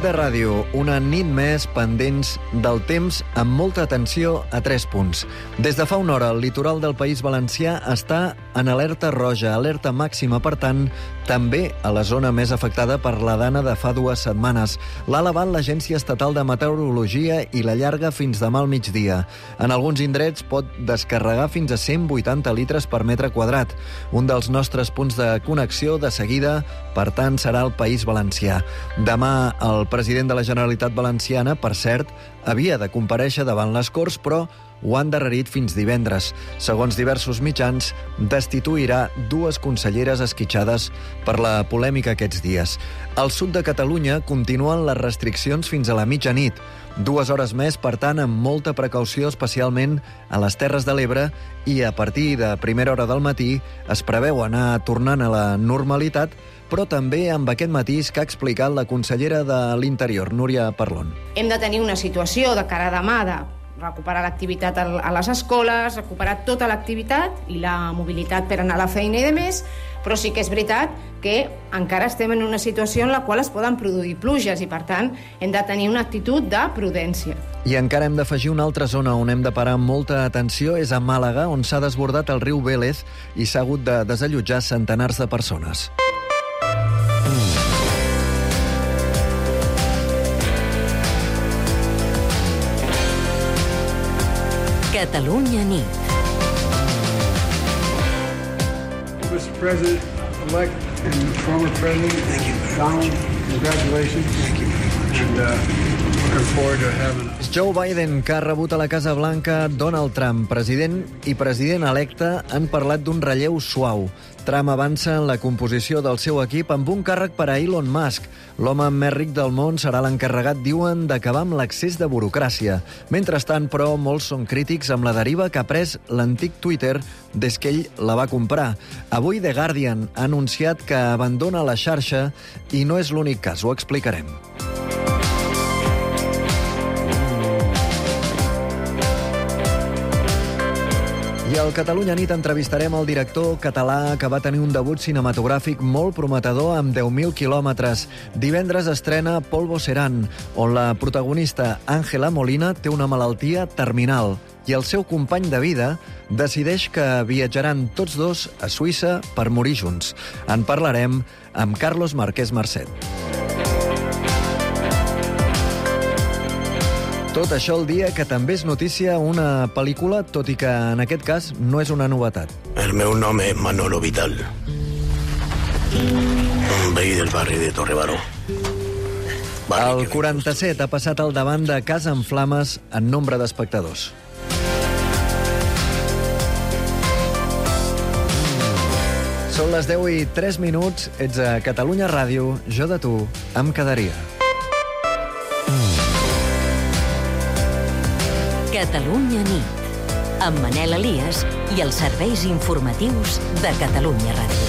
de ràdio, una nit més pendents del temps amb molta atenció a 3 punts. Des de fa una hora, el litoral del País Valencià està en alerta roja, alerta màxima, per tant, també a la zona més afectada per la dana de fa 2 setmanes. L'ha elevat l'Agència Estatal de Meteorologia i la llarga fins demà al migdia. En alguns indrets pot descarregar fins a 180 litres per metre quadrat. Un dels nostres punts de connexió de seguida, per tant, serà el País Valencià. Demà el president de la Generalitat Valenciana, per cert, havia de comparèixer davant les Corts, però ho han endarrerit fins divendres. Segons diversos mitjans, destituirà 2 conselleres esquitxades per la polèmica aquests dies. Al sud de Catalunya continuen les restriccions fins a la mitjanit. 2 hores més, per tant, amb molta precaució, especialment a les Terres de l'Ebre, i a partir de primera hora del matí es preveu anar tornant a la normalitat, però també amb aquest matís que ha explicat la consellera de l'Interior, Núria Parlon. Hem de tenir una situació de cara a demà de recuperar l'activitat a les escoles, recuperar tota l'activitat i la mobilitat per anar a la feina i demés, però sí que és veritat que encara estem en una situació en la qual es poden produir pluges i, per tant, hem de tenir una actitud de prudència. I encara hem d'afegir una altra zona on hem de parar molta atenció, és a Màlaga, on s'ha desbordat el riu Vélez i s'ha hagut de desallotjar centenars de persones. Catalunya nit. Mr. President-elect and former President Donald, congratulations. Thank you very much. And looking forward to having us. Joe Biden, que ha rebut a la Casa Blanca Donald Trump, president i president electe, han parlat d'un relleu suau. Trump avança en la composició del seu equip amb un càrrec per a Elon Musk. L'home més ric del món serà l'encarregat, diuen, d'acabar amb l'excés de burocràcia. Mentrestant, però, molts són crítics amb la deriva que ha pres l'antic Twitter des que ell la va comprar. Avui The Guardian ha anunciat que abandona la xarxa i no és l'únic cas, ho explicarem. I al Catalunya Nit entrevistarem el director català que va tenir un debut cinematogràfic molt prometedor amb 10.000 quilòmetres. Divendres estrena Polvo Serán, on la protagonista Ángela Molina té una malaltia terminal i el seu company de vida decideix que viatjaran tots dos a Suïssa per morir junts. En parlarem amb Carlos Marquès Marcet. Tot això el dia que també és notícia una pel·lícula, tot i que en aquest cas no és una novetat. El meu nom és Manolo Vital, un veí del barri de Torrebaró. El 47 ha passat al davant de Casa en Flames en nombre d'espectadors. Són les 10:03, ets a Catalunya Ràdio, jo de tu em quedaria. Catalunya nit, amb Manel Elias i els serveis informatius de Catalunya Ràdio.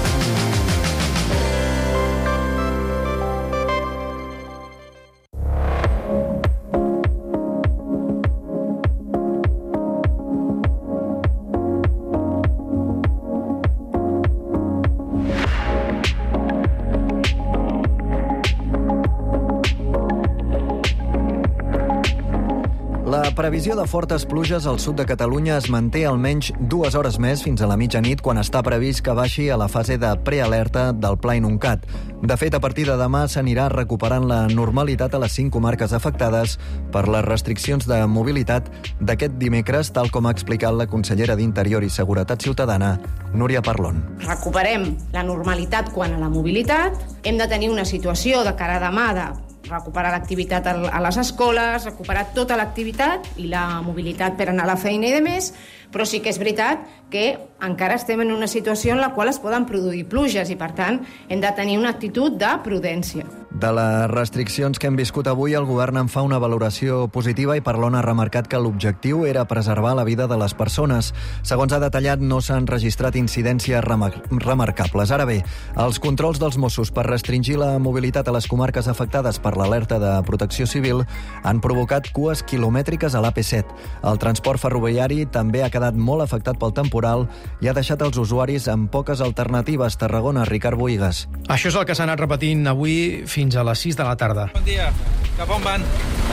La previsió de fortes pluges al sud de Catalunya es manté almenys 2 hores més fins a la mitjanit, quan està previst que baixi a la fase de prealerta del Pla Inuncat. De fet, a partir de demà s'anirà recuperant la normalitat a les 5 comarques afectades per les restriccions de mobilitat d'aquest dimecres, tal com ha explicat la consellera d'Interior i Seguretat Ciutadana, Núria Parlon. Recuperem la normalitat quant a la mobilitat. Hem de tenir una situació de cara a demà de recuperar l'activitat a les escoles, recuperar tota l'activitat i la mobilitat per anar a la feina i demés, però sí que és veritat que encara estem en una situació en la qual es poden produir pluges i, per tant, hem de tenir una actitud de prudència. De les restriccions que hem viscut avui, el govern en fa una valoració positiva i Parlon ha remarcat que l'objectiu era preservar la vida de les persones. Segons ha detallat, no s'han registrat incidències remarcables. Ara bé, els controls dels Mossos per restringir la mobilitat a les comarques afectades per l'alerta de Protecció Civil han provocat cues quilomètriques a l'AP7. El transport ferroviari també ha quedat molt afectat pel temporal i ha deixat els usuaris amb poques alternatives. Tarragona, Ricard Bohigas. Això és el que s'ha anat repetint avui fins a les 6 de la tarda. Bon dia. Cap on van?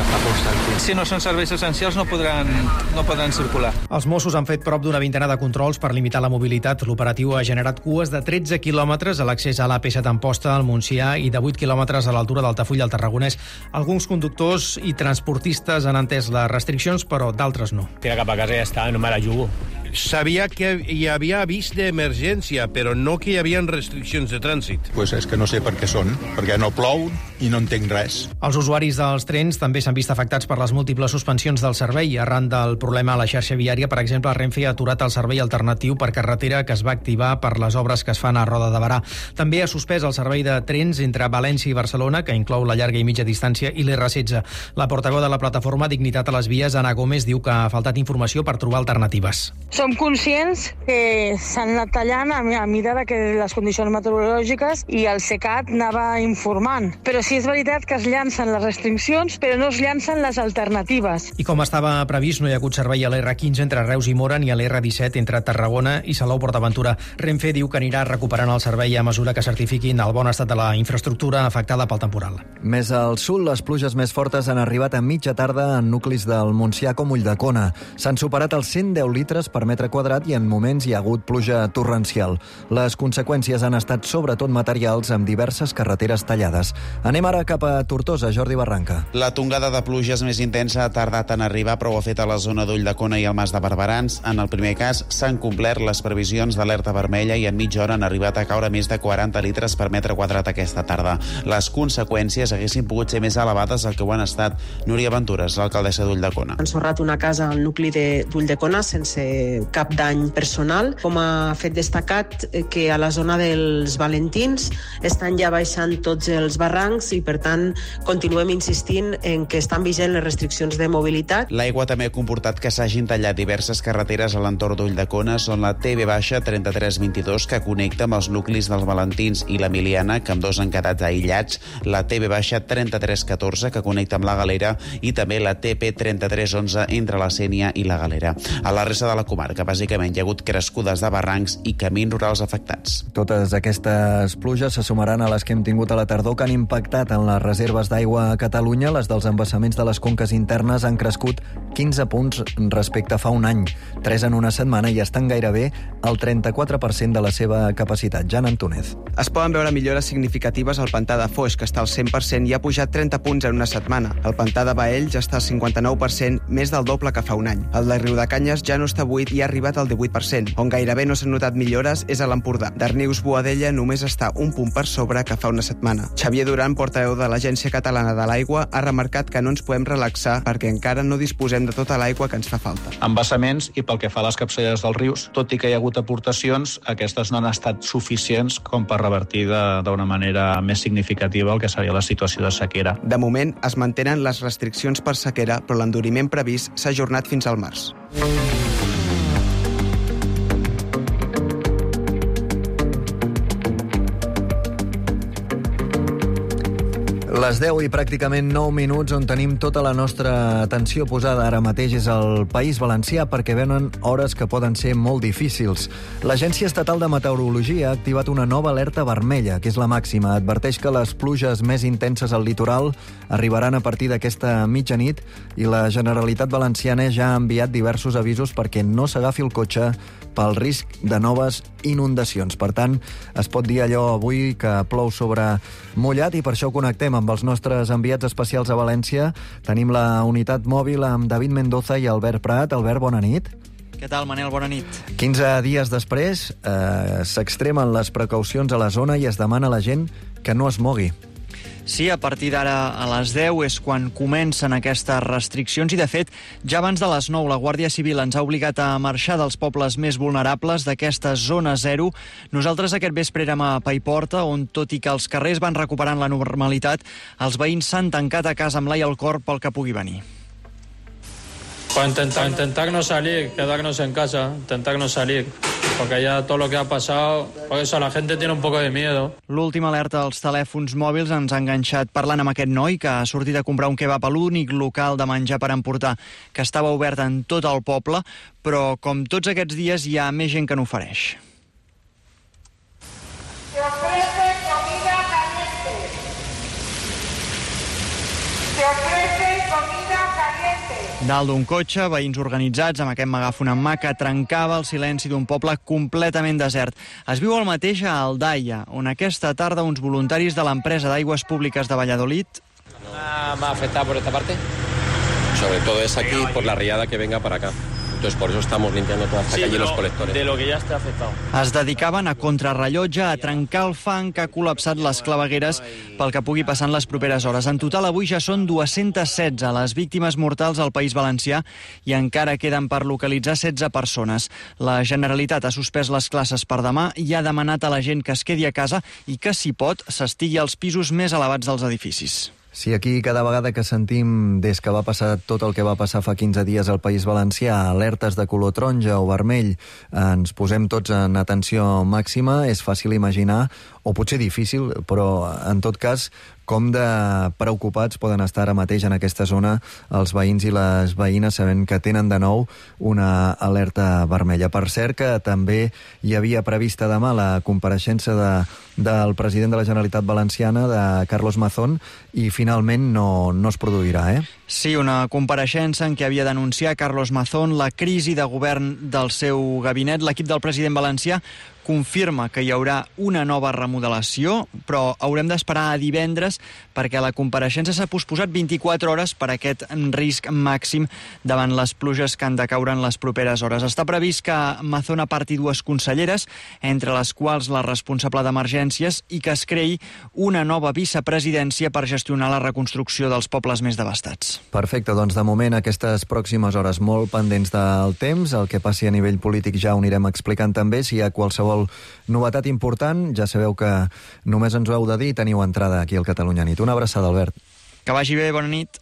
Si no són serveis essencials no podran circular. Els Mossos han fet prop d'una vintena de controls per limitar la mobilitat. L'operatiu ha generat cues de 13 quilòmetres a l'accés a l'AP7 Amposta, al Montsià, i de 8 quilòmetres a l'altura d'Altafull al Tarragonès. Alguns conductors i transportistes han entès les restriccions, però d'altres no. Tira cap a casa i ja està, no me la jugo. Sabia que hi havia avís d'emergència, però no que hi havia restriccions de trànsit. Pues és que no sé per què són, perquè no plou i no entenc res. Els usuaris dels trens també s'han vist afectats per les múltiples suspensions del servei. Arran del problema a la xarxa viària, per exemple, Renfe ha aturat el servei alternatiu per carretera que es va activar per les obres que es fan a Roda de Berà. També ha suspès el servei de trens entre València i Barcelona, que inclou la llarga i mitja distància, i l'R16. La portaveu de la plataforma Dignitat a les Vies, Ana Gómez, diu que ha faltat informació per trobar alternatives. Som conscients que s'han anat tallant a mesura que les condicions meteorològiques i el SECAT anava informant. Però sí és veritat que es llancen les restriccions, però no es llancen les alternatives. I com estava previst, no hi ha hagut servei a l'R15 entre Reus i Móra ni a l'R17 entre Tarragona i Salou-Portaventura. Renfe diu que anirà recuperant el servei a mesura que certifiquin el bon estat de la infraestructura afectada pel temporal. Més al sud, les pluges més fortes han arribat a mitja tarda en nuclis del Montsià com Ulldecona. S'han superat els 110 litres per metre quadrat i en moments hi ha hagut pluja torrencial. Les conseqüències han estat sobretot materials amb diverses carreteres tallades. Anem ara cap a Tortosa, Jordi Barranca. La tongada de pluges més intensa ha tardat en arribar, però ho ha fet a la zona d'Ulldecona i el Mas de Barberans. En el primer cas s'han complert les previsions d'alerta vermella i en mitja hora han arribat a caure més de 40 litres per metre quadrat aquesta tarda. Les conseqüències haguessin pogut ser més elevades del que ho han estat. Núria Ventures, l'alcaldessa d'Ulldecona. Han ensorrat una casa al nucli d'Ulldecona sense cap dany personal. Com a fet destacat que a la zona dels Valentins estan ja baixant tots els barrancs i, per tant, continuem insistint en que estan vigents les restriccions de mobilitat. L'aigua també ha comportat que s'hagin tallat diverses carreteres a l'entorn d'Ulldecona. Són la TB-3322, que connecta amb els nuclis dels Valentins i l'Emiliana, que ambdós han quedat aïllats, la TB-3314, que connecta amb la Galera, i també la TP-3311 entre la Sénia i la Galera. A la resta de la comarca, bàsicament, hi ha hagut crescudes de barrancs i camins rurals afectats. Totes aquestes pluges se sumaran a les que hem tingut a la tardor, que han impactat en les reserves d'aigua a Catalunya. Les dels embassaments de les conques internes han crescut 15 punts respecte a fa un any, 3 en una setmana, i estan gairebé al 34% de la seva capacitat. Jan Antúnez. Es poden veure millores significatives al pantà de Foix, que està al 100% i ha pujat 30 punts en una setmana. El pantà de Baell ja està al 59%, més del doble que fa un any. El de Riudecanyes ja no està buit i ha arribat al 18%. On gairebé no s'han notat millores és a l'Empordà. Darnius-Boadella només està un punt per sobre que fa una setmana. Xavier Duran, portaveu de l'Agència Catalana de l'Aigua, ha remarcat que no ens podem relaxar perquè encara no disposem de tota l'aigua que ens fa falta. Embassaments i pel que fa a les capçaleres dels rius, tot i que hi ha hagut aportacions, aquestes no han estat suficients com per revertir d'una manera més significativa el que seria la situació de sequera. De moment es mantenen les restriccions per sequera, però l'enduriment previst s'ha ajornat fins al març. Les 10 i pràcticament 9 minuts on tenim tota la nostra atenció posada ara mateix és al País Valencià, perquè venen hores que poden ser molt difícils. L'Agència Estatal de Meteorologia ha activat una nova alerta vermella, que és la màxima. Adverteix que les pluges més intenses al litoral arribaran a partir d'aquesta mitjanit i la Generalitat Valenciana ja ha enviat diversos avisos perquè no s'agafi el cotxe pel risc de noves inundacions. Per tant, es pot dir allò avui que plou sobre mullat, i per això connectem amb els nostres enviats especials a València. Tenim la unitat mòbil amb David Mendoza i Albert Prat. Albert, bona nit. Què tal, Manel? Bona nit. 15 dies després s'extremen les precaucions a la zona i es demana a la gent que no es mogui. Sí, a partir d'ara a les 10 és quan comencen aquestes restriccions i, de fet, ja abans de les 9 la Guàrdia Civil ens ha obligat a marxar dels pobles més vulnerables d'aquesta zona zero. Nosaltres aquest vespre érem a Paiporta, on, tot i que els carrers van recuperant la normalitat, els veïns s'han tancat a casa amb l'ai al cor pel que pugui venir. Intentar no salir, quedarnos en casa, intentar no salir, porque ya todo lo que ha pasado, por eso la gente tiene un poco de miedo. L'última alerta als telèfons mòbils ens ha enganxat parlant amb aquest noi que ha sortit a comprar un kebab a l'únic local de menjar per emportar que estava obert en tot el poble, però com tots aquests dies hi ha més gent que n'ofereix. Se ofrece comida caliente. Dalt d'un cotxe, veïns organitzats amb aquest megàfon en mà que trencava el silenci d'un poble completament desert. Es viu el mateix a Aldaia, on aquesta tarda uns voluntaris de l'empresa d'aigües públiques de Valladolid... ¿Va a afectar por esta parte? Sobre todo es aquí por la riada que venga para acá. Entonces por eso estamos limpiando toda esta calle y los colectores. De lo que ya está afectado. Es dedicaven a contrarrellotge a trencar el fang que ha col·lapsat les clavegueres pel que pugui passar en les properes hores. En total, avui ja són 216 les víctimes mortals al País Valencià i encara queden per localitzar 16 persones. La Generalitat ha suspès les classes per demà i ha demanat a la gent que es quedi a casa i que, si pot, s'estigui als pisos més elevats dels edificis. Sí, aquí cada vegada que sentim, des que va passar tot el que va passar fa 15 dies al País Valencià, alertes de color taronja o vermell, ens posem tots en atenció màxima, és fàcil imaginar, o potser difícil, però en tot cas, com de preocupats poden estar ara mateix en aquesta zona els veïns i les veïnes sabent que tenen de nou una alerta vermella. Per cert que també hi havia prevista demà la compareixença del president de la Generalitat Valenciana, de Carlos Mazón, i finalment no es produirà, Sí, una compareixença en què havia d'anunciar Carlos Mazón la crisi de govern del seu gabinet. L'equip del president valencià confirma que hi haurà una nova remodelació, però haurem d'esperar a divendres perquè la compareixença s'ha posposat 24 hores per aquest risc màxim davant les pluges que han de caure en les properes hores. Està previst que Mazón aparti 2 conselleres, entre les quals la responsable d'emergències, i que es creï una nova vicepresidència per gestionar la reconstrucció dels pobles més devastats. Perfecte, doncs de moment aquestes pròximes hores molt pendents del temps, el que passi a nivell polític ja ho anirem explicant també. Si hi ha qualsevol novetat important, ja sabeu que només ens ho heu de dir i teniu entrada aquí al Catalunya Nit. Una abraçada, Albert. Que vagi bé, bona nit.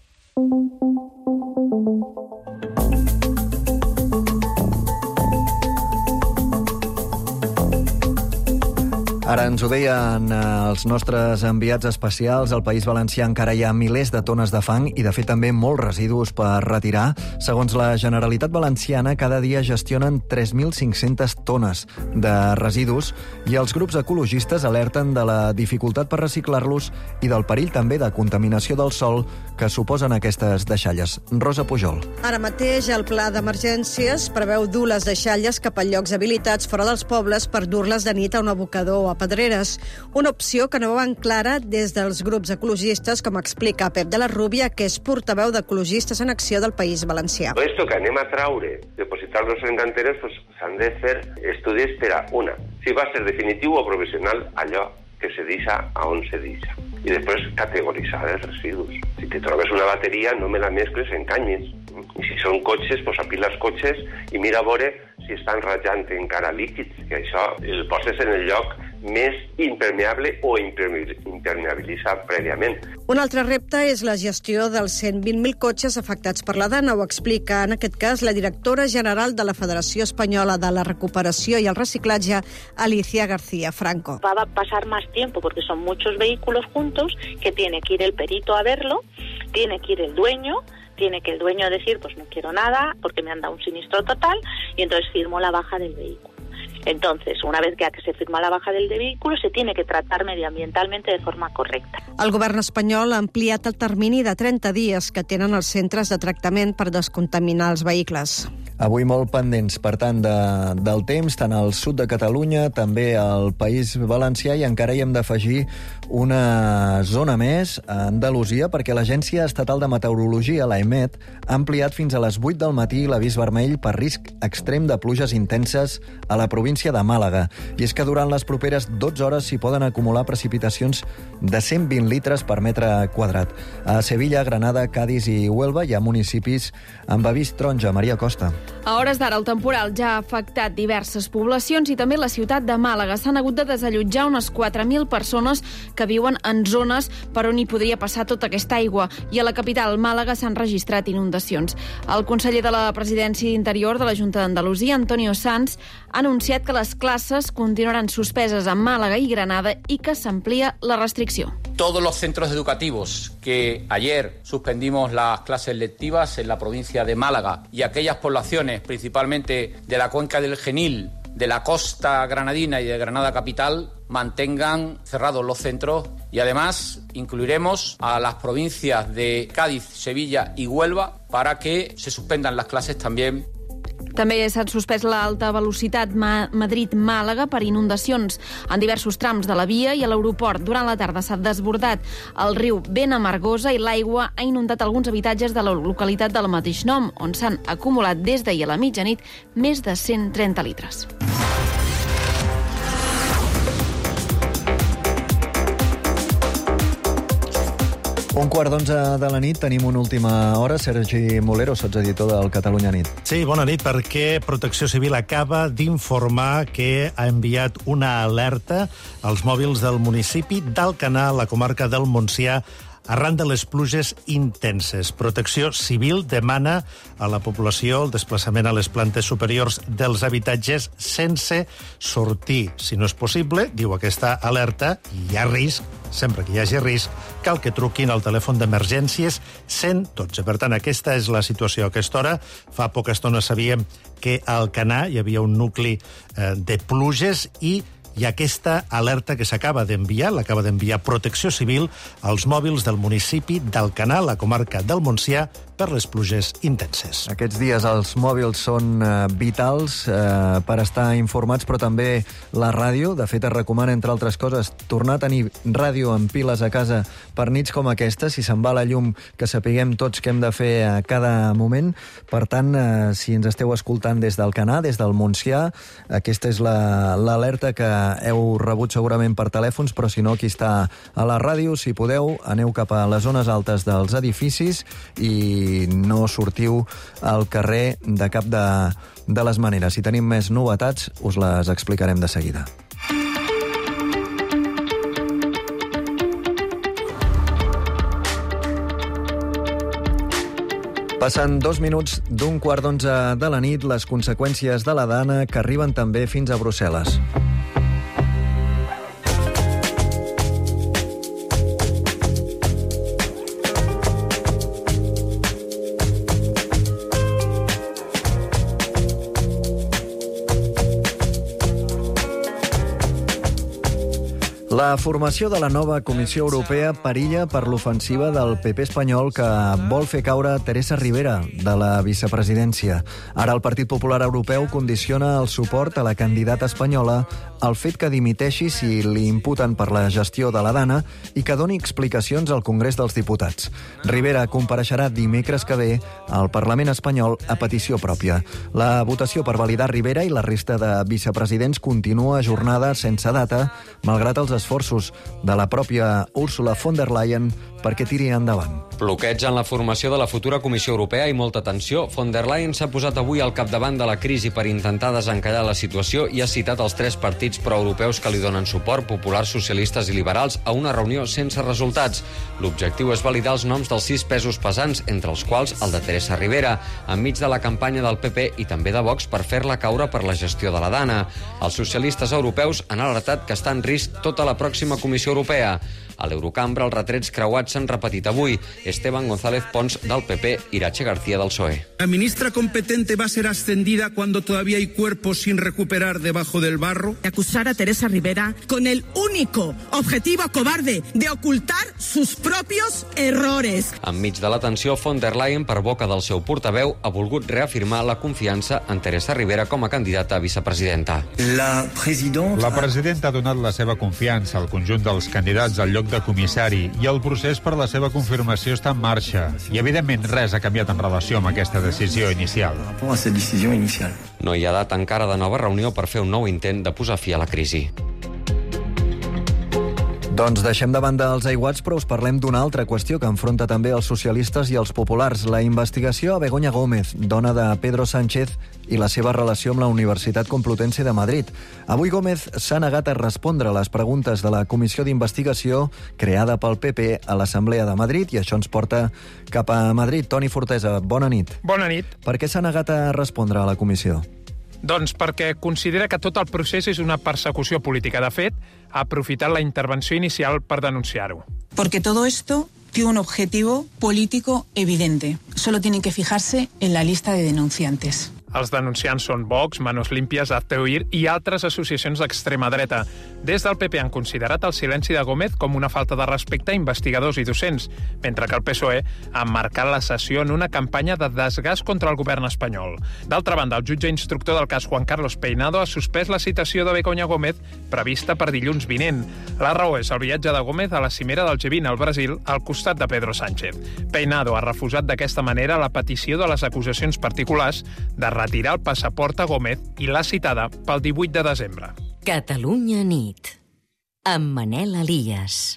Ara ens ho deien els nostres enviats especials. Al País Valencià encara hi ha milers de tones de fang i, de fet, també molts residus per retirar. Segons la Generalitat Valenciana, cada dia gestionen 3.500 tones de residus i els grups ecologistes alerten de la dificultat per reciclar-los i del perill també de contaminació del sòl que suposen aquestes deixalles. Rosa Pujol. Ara mateix el pla d'emergències preveu dur les deixalles cap a llocs habilitats fora dels pobles per dur-les de nit a un abocador o a pedreres. Una opció que no veuen clara des dels grups ecologistes, com explica Pep de la Rúbia, que és portaveu d'Ecologistes en Acció del País Valencià. Esto que anem a traure, depositar-los en canteres, pues s'han de fer estudis per a una. Si va ser definitiu o provisional allò que se deixa a on se deixa. I després categoritzar els residus. Si te trobes una bateria, no me la mescles en canyes. I si són cotxes, pues apiles cotxes i mira a veure si estan ratjant encara líquids, que això el poses en el lloc més impermeable o impermeabilitza prèviament. Un altre repte és la gestió dels 120.000 cotxes afectats per la dana. Ho explica, en aquest cas, la directora general de la Federació Espanyola de la Recuperació y el Reciclatge, Alicia García Franco. Va a pasar más tiempo porque son muchos vehículos juntos, que tiene que ir el perito a verlo, tiene que ir el dueño, tiene que el dueño decir, pues no quiero nada porque me han dado un sinistro total, y entonces firmo la baja del vehículo. Entonces, una vez que se firma la baja del vehículo, se tiene que tratar medioambientalmente de forma correcta. El govern espanyol ha ampliat el termini de 30 dies que tenen els centres de tractament per descontaminar els vehicles. Avui molt pendents, per tant, del temps, tant al sud de Catalunya, també al País Valencià, i encara hi hem d'afegir una zona més, a Andalusia, perquè l'Agència Estatal de Meteorologia, l'AEMET, ha ampliat fins a les 8 del matí l'avís vermell per risc extrem de pluges intenses a la província de Màlaga. I és que durant les properes 12 hores s'hi poden acumular precipitacions de 120 litres per metre quadrat. A Sevilla, Granada, Cádiz i Huelva hi ha municipis amb avís taronja. Maria Costa. A hores d'ara, el temporal ja ha afectat diverses poblacions i també la ciutat de Màlaga. S'han hagut de desallotjar unes 4.000 persones que viuen en zones per on hi podria passar tota aquesta aigua. I a la capital, Màlaga, s'han registrat inundacions. El conseller de la Presidència d'Interior de la Junta d'Andalusia, Antonio Sanz, ha anunciat que les classes continuaran suspeses a Màlaga i Granada i que s'amplia la restricció. Todos los centros educativos que ayer suspendimos las clases lectivas en la provincia de Málaga y aquellas poblaciones, principalmente de la cuenca del Genil de la costa granadina y de Granada capital mantengan cerrados los centros y además incluiremos a las provincias de Cádiz, Sevilla y Huelva para que se suspendan las clases también. També s'ha suspès l'alta velocitat Madrid-Màlaga per inundacions en diversos trams de la via i a l'aeroport. Durant la tarda s'ha desbordat el riu Benamargosa i l'aigua ha inundat alguns habitatges de la localitat del mateix nom, on s'han acumulat des d'ahir a la mitjanit més de 130 litres. Un quart d'11 de la nit, tenim una última hora. Sergi Molero, sotseditor del Catalunya Nit. Sí, bona nit, perquè Protecció Civil acaba d'informar que ha enviat una alerta als mòbils del municipi d'Alcanar, a la comarca del Montsià, arran de les pluges intenses. Protecció Civil demana a la població el desplaçament a les plantes superiors dels habitatges sense sortir. Si no és possible, diu aquesta alerta, i hi ha risc, sempre que hi hagi risc, cal que truquin al telèfon d'emergències 112. Per tant, aquesta és la situació a aquesta hora. Fa poca estona sabíem que a Alcanar hi havia un nucli de pluges i hi ha aquesta alerta que s'acaba d'enviar, l'acaba d'enviar Protecció Civil als mòbils del municipi d'Alcanar, la comarca del Montsià, per les pluges intenses. Aquests dies els mòbils són vitals per estar informats, però també la ràdio. De fet, es recomana, entre altres coses, tornar a tenir ràdio en piles a casa per nits com aquesta, si se'n va la llum, que sapiguem tots què hem de fer a cada moment. Per tant, si ens esteu escoltant des d'Alcanar, des del Montsià, aquesta és l'alerta que heu rebut segurament per telèfons, però si no, aquí està a la ràdio. Si podeu, aneu cap a les zones altes dels edificis i no sortiu al carrer de cap de les maneres. Si tenim més novetats, us les explicarem de seguida. Passant 2 minuts d'un quart d'11 de la nit, les conseqüències de la Dana que arriben també fins a Brussel·les. La formació de la nova Comissió Europea perilla per l'ofensiva del PP espanyol que vol fer caure Teresa Rivera de la vicepresidència. Ara el Partit Popular Europeu condiciona el suport a la candidata espanyola al fet que dimiteixi si li imputen per la gestió de la Dana i que doni explicacions al Congrés dels Diputats. Rivera compareixerà dimecres que ve al Parlament espanyol a petició pròpia. La votació per validar Rivera i la resta de vicepresidents continua ajornada sense data, malgrat els esforços de la pròpia Ursula von der Leyen perquè tiri endavant. Bloqueig en la formació de la futura Comissió Europea i molta tensió. Von der Leyen s'ha posat avui al capdavant de la crisi per intentar desencallar la situació i ha citat els 3 partits proeuropeus que li donen suport, populars, socialistes i liberals, a una reunió sense resultats. L'objectiu és validar els noms dels 6 pesos pesants, entre els quals el de Teresa Rivera, enmig de la campanya del PP i també de Vox per fer-la caure per la gestió de la Dana. Els socialistes europeus han alertat que està en risc tota la pròxima Comissió Europea. A l'Eurocambra, els retrets creuats s'han repetit avui. Esteban González Pons, del PP, Irache García, del PSOE. La ministra competente va a ser ascendida cuando todavía hay cuerpos sin recuperar debajo del barro. Acusar a Teresa Rivera con el único objetivo cobarde de ocultar sus propios errores. Enmig de la tensió, von der Leyen, per boca del seu portaveu, ha volgut reafirmar la confiança en Teresa Rivera com a candidata a vicepresidenta. La presidenta ha donat la seva confiança al conjunt dels candidats al lloc de comissari i el procés per la seva confirmació està en marxa. I, evidentment, res ha canviat en relació amb aquesta decisió inicial. No hi ha data encara de nova reunió per fer un nou intent de posar fi a la crisi. Doncs deixem de banda els aiguats, però us parlem d'una altra qüestió que enfronta també els socialistes i els populars. La investigació a Begoña Gómez, dona de Pedro Sánchez, i la seva relació amb la Universitat Complutense de Madrid. Avui Gómez s'ha negat a respondre a les preguntes de la comissió d'investigació creada pel PP a l'Assemblea de Madrid, i això ens porta cap a Madrid. Toni Fortesa, bona nit. Bona nit. Per què s'ha negat a respondre a la comissió? Doncs perquè considera que tot el procés és una persecució política. De fet, ha aprofitat la intervenció inicial per denunciar-ho. Porque todo esto tiene un objetivo político evidente. Solo tienen que fijarse en la lista de denunciantes. Els denunciants són Vox, Manos Limpias, Hazte Oír i altres associacions d'extrema dreta. Des del PP han considerat el silenci de Gómez com una falta de respecte a investigadors i docents, mentre que el PSOE ha emmarcat la sessió en una campanya de desgast contra el govern espanyol. D'altra banda, el jutge instructor del cas Juan Carlos Peinado ha suspès la citació de Begoña Gómez prevista per dilluns vinent. La raó és el viatge de Gómez a la cimera del G20 al Brasil al costat de Pedro Sánchez. Peinado ha refusat d'aquesta manera la petició de les acusacions particulars de retirar el passaport a Gómez i l'ha citada pel 18 de desembre. Catalunya nit, amb Manel Elias.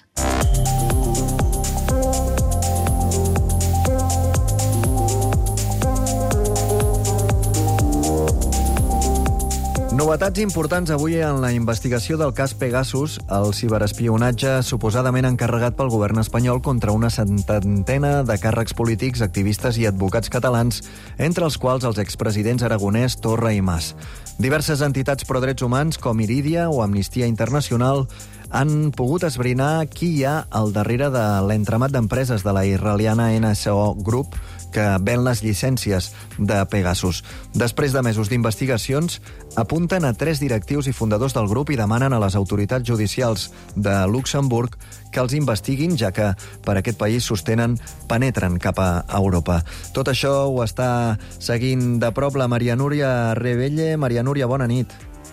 Novetats importants avui en la investigació del cas Pegasus, el ciberespionatge suposadament encarregat pel govern espanyol contra una centena de càrrecs polítics, activistes i advocats catalans, entre els quals els expresidents Aragonès, Torra i Mas. Diverses entitats pro-drets humans, com Iridia o Amnistia Internacional, han pogut esbrinar qui hi ha al darrere de l'entramat d'empreses de la israeliana NSO Group, que ven les llicències de Pegasus. Després de mesos d'investigacions, apunten a 3 directius i fundadors del grup i demanen a les autoritats judicials de Luxemburg que els investiguin, ja que per aquest país penetren cap a Europa. Tot això ho està seguint de prop la Maria Núria Rebelle. Maria Núria, bona nit.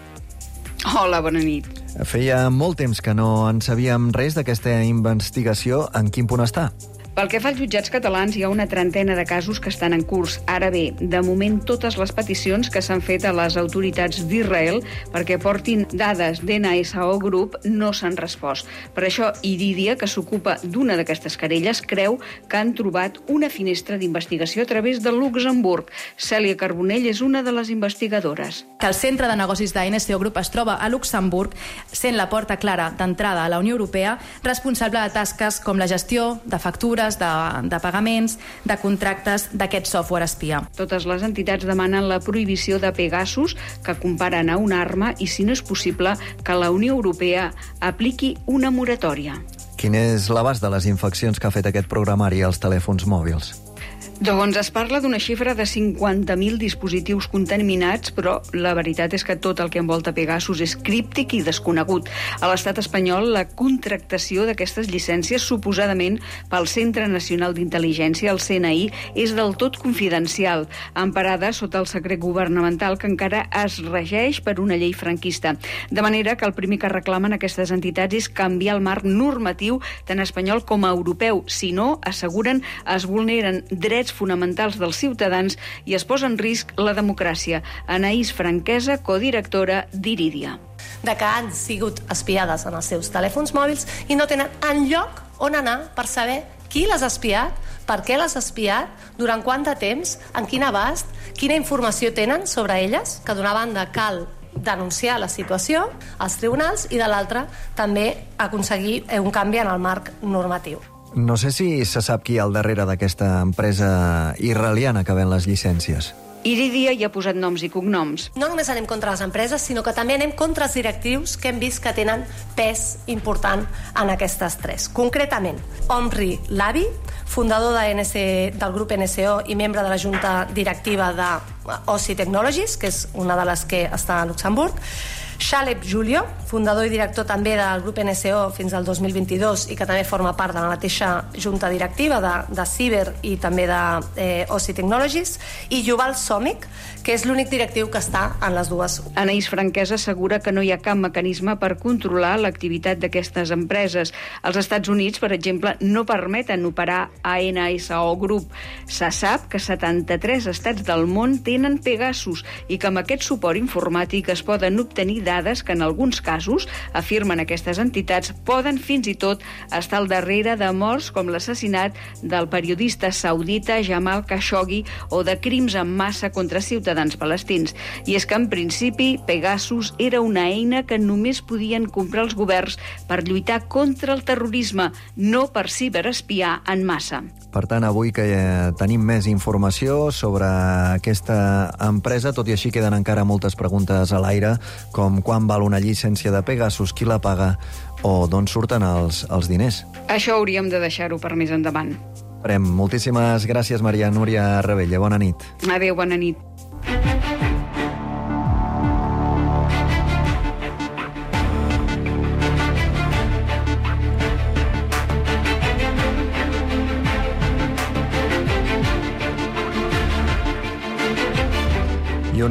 Hola, bona nit. Feia molt temps que no en sabíem res d'aquesta investigació. En quin punt està? Pel que fa als jutjats catalans, hi ha una trentena de casos que estan en curs. Ara bé, de moment, totes les peticions que s'han fet a les autoritats d'Israel perquè portin dades d'NSO Group no s'han respost. Per això, Iridia, que s'ocupa d'una d'aquestes querelles, creu que han trobat una finestra d'investigació a través de Luxemburg. Cèlia Carbonell és una de les investigadores. Que el centre de negocis de NSO Group es troba a Luxemburg, sent la porta clara d'entrada a la Unió Europea, responsable de tasques com la gestió de factures, de pagaments, de contractes d'aquest software espia. Totes les entitats demanen la prohibició de Pegasus, que comparen a una arma, i, si no és possible, que la Unió Europea apliqui una moratòria. Quin és l'abast de les infeccions que ha fet aquest programari als telèfons mòbils? Doncs es parla d'una xifra de 50.000 dispositius contaminats, però la veritat és que tot el que envolta Pegasus és críptic i desconegut. A l'estat espanyol, la contractació d'aquestes llicències, suposadament pel Centre Nacional d'Intel·ligència, el CNI, és del tot confidencial, emparada sota el secret governamental que encara es regeix per una llei franquista. De manera que el primer que reclamen aquestes entitats és canviar el marc normatiu tant espanyol com europeu. Si no, asseguren, es vulneren drets fonamentals dels ciutadans i es posa en risc la democràcia. Anaïs Franquesa, codirectora d'Iridia. De que han sigut espiades en els seus telèfons mòbils i no tenen enlloc on anar per saber qui les ha espiat, per què les ha espiat, durant quant de temps, en quin abast, quina informació tenen sobre elles, que d'una banda cal denunciar la situació als tribunals i de l'altra també aconseguir un canvi en el marc normatiu. No sé si se sap qui hi ha al darrere d'aquesta empresa israeliana que ven les llicències. Iridia hi ha posat noms i cognoms. No només anem contra les empreses, sinó que també anem contra els directius que hem vist que tenen pes important en aquestes 3. Concretament, Omri Lavi, fundador del grup NSO i membre de la junta directiva de OSI Technologies, que és una de les que està a Luxemburg, Shaleb Julio, fundador i director també del grup NSO fins al 2022 i que també forma part de la mateixa junta directiva de Ciber i també de OSI Technologies, i Yuval Somik, que és l'únic directiu que està en les dues. Anaïs Franquesa assegura que no hi ha cap mecanisme per controlar l'activitat d'aquestes empreses. Els Estats Units, per exemple, no permeten operar a NSO Group. Se sap que 73 estats del món tenen Pegasus i que amb aquest suport informàtic es poden obtenir dades que en alguns casos, afirmen aquestes entitats, poden fins i tot estar al darrere de morts com l'assassinat del periodista saudita Jamal Khashoggi o de crims en massa contra ciutadans palestins. I és que, en principi, Pegasus era una eina que només podien comprar els governs per lluitar contra el terrorisme, no per ciberespiar en massa. Per tant, avui que tenim més informació sobre aquesta empresa, tot i així queden encara moltes preguntes a l'aire, com quan val una llicència de Pegasus, qui la paga o d'on surten els diners. Això hauríem de deixar-ho per més endavant. Moltíssimes gràcies, Maria Núria Rebelle. Bona nit. Adéu, bona nit.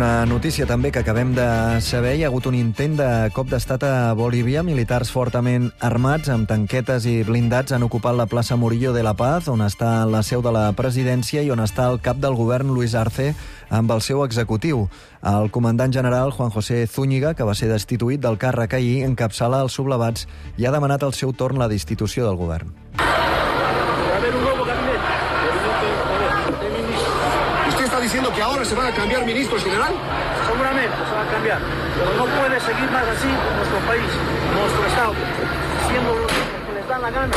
una notícia també que acabem de saber. Hi ha hagut un intent de cop d'estat a Bolívia. Militars fortament armats amb tanquetes i blindats han ocupat la plaça Murillo de la Paz, on està la seu de la presidència i on està el cap del govern, Luis Arce, amb el seu executiu. El comandant general, Juan José Zúñiga, que va ser destituït del càrrec ahir, encapçala els sublevats i ha demanat al seu torn la destitució del govern. Diciendo que ahora se van a cambiar ministros, general? Seguramente se va a cambiar, pero no puede seguir más así nuestro país, nuestro Estado, siendo lo que les da la gana.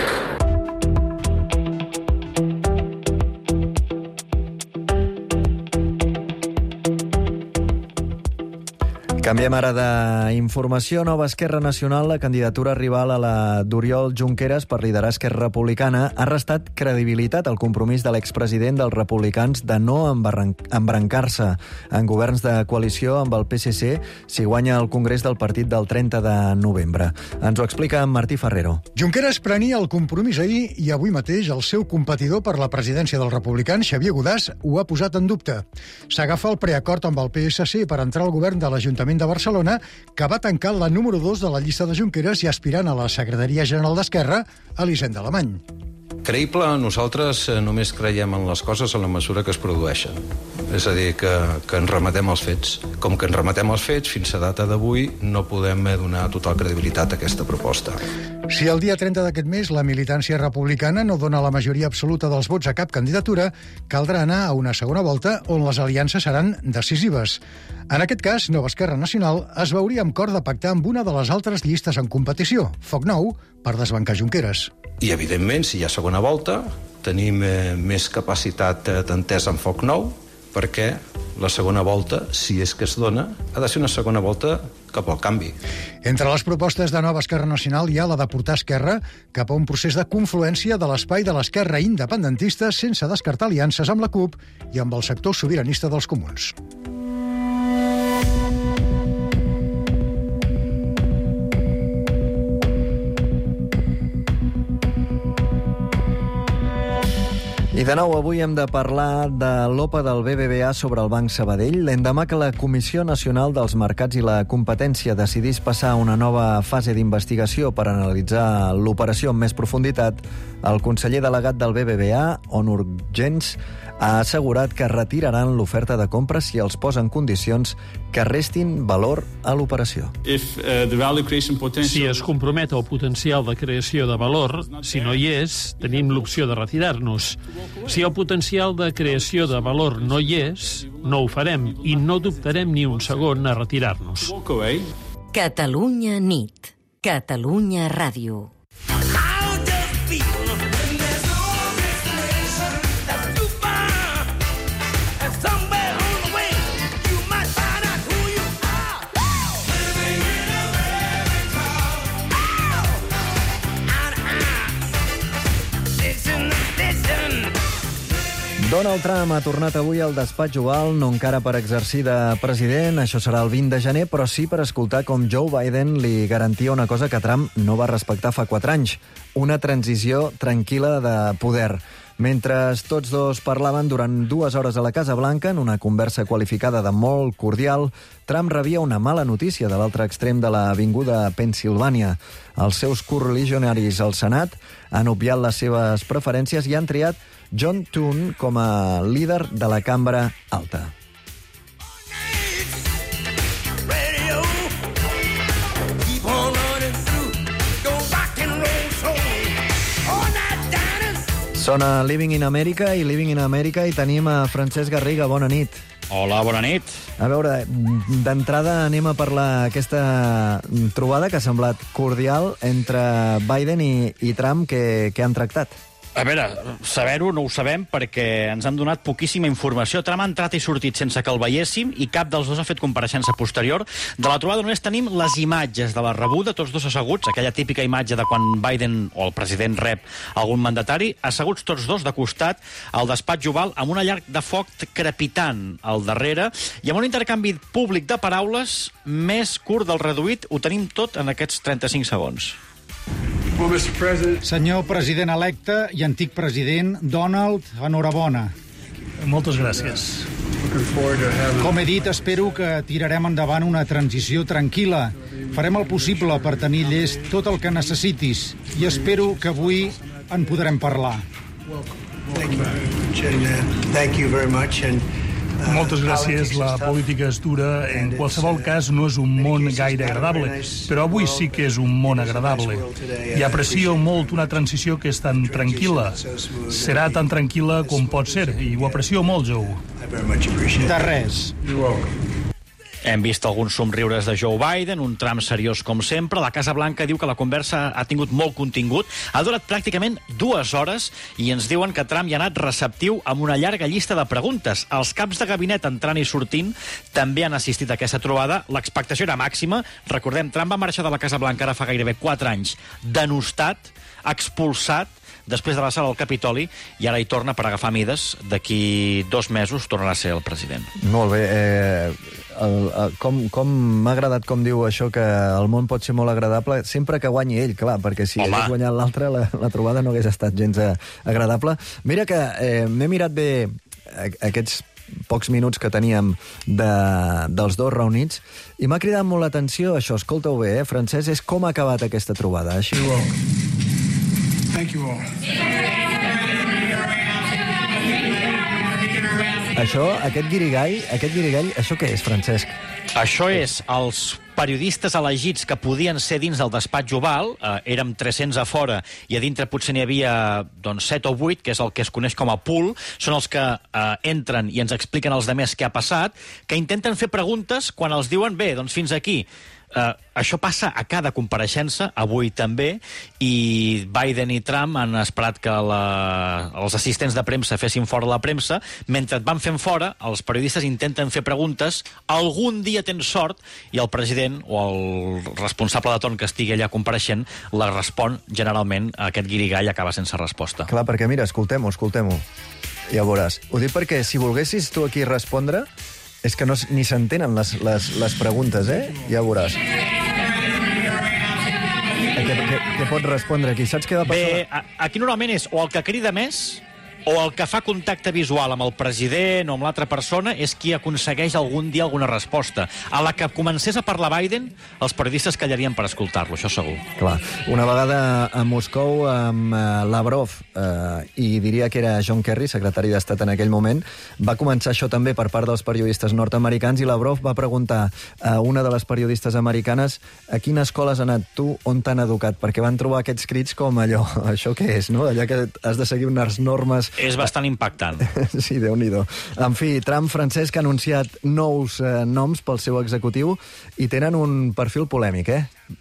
Canviem ara d'informació. Nova Esquerra Nacional, la candidatura rival a la d'Oriol Junqueras per liderar Esquerra Republicana, ha restat credibilitat al compromís de l'expresident dels republicans de no embrancar-se en governs de coalició amb el PSC si guanya el Congrés del partit del 30 de novembre. Ens ho explica Martí Ferrero. Junqueras prenia el compromís ahir i avui mateix el seu competidor per la presidència dels republicans, Xavier Godàs, ho ha posat en dubte. S'agafa el preacord amb el PSC per entrar al govern de l'Ajuntament de Barcelona, que va tancar la número 2 de la llista de Junqueras i aspirant a la secretaria general d'Esquerra, Elisenda Alemany. Creïble, nosaltres només creiem en les coses en la mesura que es produeixen. És a dir, que ens remetem als fets. Com que ens remetem als fets, fins a data d'avui no podem donar total credibilitat a aquesta proposta. Si el dia 30 d'aquest mes la militància republicana no dona la majoria absoluta dels vots a cap candidatura, caldrà anar a una segona volta on les aliances seran decisives. En aquest cas, Nova Esquerra Nacional es veuria amb cor de pactar amb una de les altres llistes en competició, Foc Nou, per desbancar Junqueras. I, evidentment, si hi ha segona volta, tenim més capacitat d'entesa amb Foc Nou, perquè la segona volta, si és que es dona, ha de ser una segona volta cap al canvi. Entre les propostes de Nova Esquerra Nacional hi ha la de portar Esquerra cap a un procés de confluència de l'espai de l'esquerra independentista sense descartar aliances amb la CUP i amb el sector sobiranista dels comuns. I de nou, avui hem de parlar de l'OPA del BBVA sobre el Banc Sabadell. L'endemà que la Comissió Nacional dels Mercats i la Competència decidís passar a una nova fase d'investigació per analitzar l'operació amb més profunditat, el conseller delegat del BBVA, Onur Gens, ha assegurat que retiraran l'oferta de compra si els posen condicions que restin valor a l'operació. Si es compromet el potencial de creació de valor, si no hi és, tenim l'opció de retirar-nos. Si el potencial de creació de valor no hi és, no ho farem i no dubtarem ni un segon a retirar-nos. Catalunya nit. Catalunya ràdio. Donald Trump ha tornat avui al despatx Oval, no encara per exercir de president, això serà el 20 de gener, però sí per escoltar com Joe Biden li garantia una cosa que Trump no va respectar fa 4 anys, una transició tranquil·la de poder. Mentre tots dos parlaven durant 2 hores a la Casa Blanca, en una conversa qualificada de molt cordial, Trump rebia una mala notícia de l'altre extrem de l'avinguda Pennsilvània. Els seus correligionaris al Senat han obviat les seves preferències i han triat John Thune com a líder de la cambra alta. Sona Living in America i Living in America i tenim a Francesc Garriga. Bona nit. Hola, bona nit. A veure, d'entrada anem a parlar aquesta trobada que ha semblat cordial entre Biden i Trump que han tractat. A veure, saber-ho no ho sabem perquè ens han donat poquíssima informació. Trump ha entrat i sortit sense que el veiéssim i cap dels dos ha fet compareixença posterior. De la trobada només tenim les imatges de la rebuda, tots dos asseguts, aquella típica imatge de quan Biden o el president rep algun mandatari, asseguts tots dos de costat al despatx Oval amb una llar de foc crepitant al darrere i amb un intercanvi públic de paraules més curt del reduït. Ho tenim tot en aquests 35 segons. Senyor president electe i antic president, Donald, enhorabona. Moltes gràcies. Com he dit, espero que tirarem endavant una transició tranquil·la. Farem el possible per tenir llest tot el que necessitis i espero que avui en podrem parlar. Moltes gràcies. La política és dura. En qualsevol cas, no és un món gaire agradable, però avui sí que és un món agradable. I aprecio molt una transició que és tan tranquil·la. Serà tan tranquil·la com pot ser, i ho aprecio molt, Joe. De res. Hem vist alguns somriures de Joe Biden, un Trump seriós com sempre. La Casa Blanca diu que la conversa ha tingut molt contingut. Ha durat pràcticament 2 hores i ens diuen que Trump hi ha anat receptiu amb una llarga llista de preguntes. Els caps de gabinet entrant i sortint també han assistit a aquesta trobada. L'expectació era màxima. Recordem, Trump va marxar de la Casa Blanca ara fa gairebé 4 anys, denostat, expulsat, després de la sala del Capitoli, i ara hi torna per agafar mides. D'aquí 2 mesos tornarà a ser el president. Molt bé. Com m'ha agradat com diu això, que el món pot ser molt agradable sempre que guanyi ell, clar, perquè si hagués guanyat l'altre, la trobada no hagués estat gens agradable. Mira que m'he mirat bé aquests pocs minuts que teníem dels dos reunits i m'ha cridat molt l'atenció això, escolta-ho bé, Francesc, és com ha acabat aquesta trobada. Així. Thank you all. Això, aquest guirigall, això què és, Francesc? Això és els periodistes elegits que podien ser dins del despatx oval, érem 300 a fora i a dintre potser n'hi havia 7 o 8, que és el que es coneix com a pool, són els que entren i ens expliquen als demés què ha passat, que intenten fer preguntes quan els diuen, bé, doncs fins aquí. Això passa a cada compareixença, avui també, i Biden i Trump han esperat que els assistents de premsa fessin fora la premsa. Mentre et van fent fora, els periodistes intenten fer preguntes, algun dia tens sort, i el president o el responsable de torn que estigui allà compareixent la respon, generalment aquest guirigall acaba sense resposta. Clar, perquè mira, escoltem-ho. Ja ho veuràs. Ho dic perquè si volguessis tu aquí respondre, és que ni s'entenen les preguntes, Ja ho veuràs. Què pot respondre aquí? Saps què va passar? Bé, aquí normalment és o el que crida més o el que fa contacte visual amb el president o amb l'altra persona és qui aconsegueix algun dia alguna resposta. A la que comencés a parlar Biden, els periodistes callarien per escoltar-lo, això segur. Clar. Una vegada a Moscou amb Lavrov, i diria que era John Kerry, secretari d'Estat en aquell moment, va començar això també per part dels periodistes nord-americans, i Lavrov va preguntar a una de les periodistes americanes a quina escola has anat tu, on t'han educat, perquè van trobar aquests crits com allò, això què és, no? Allà que has de seguir unes normes... És bastant impactant. Sí, Déu-n'hi-do. En fi, Trump, Francesc, ha anunciat nous noms pel seu executiu i tenen un perfil polèmic,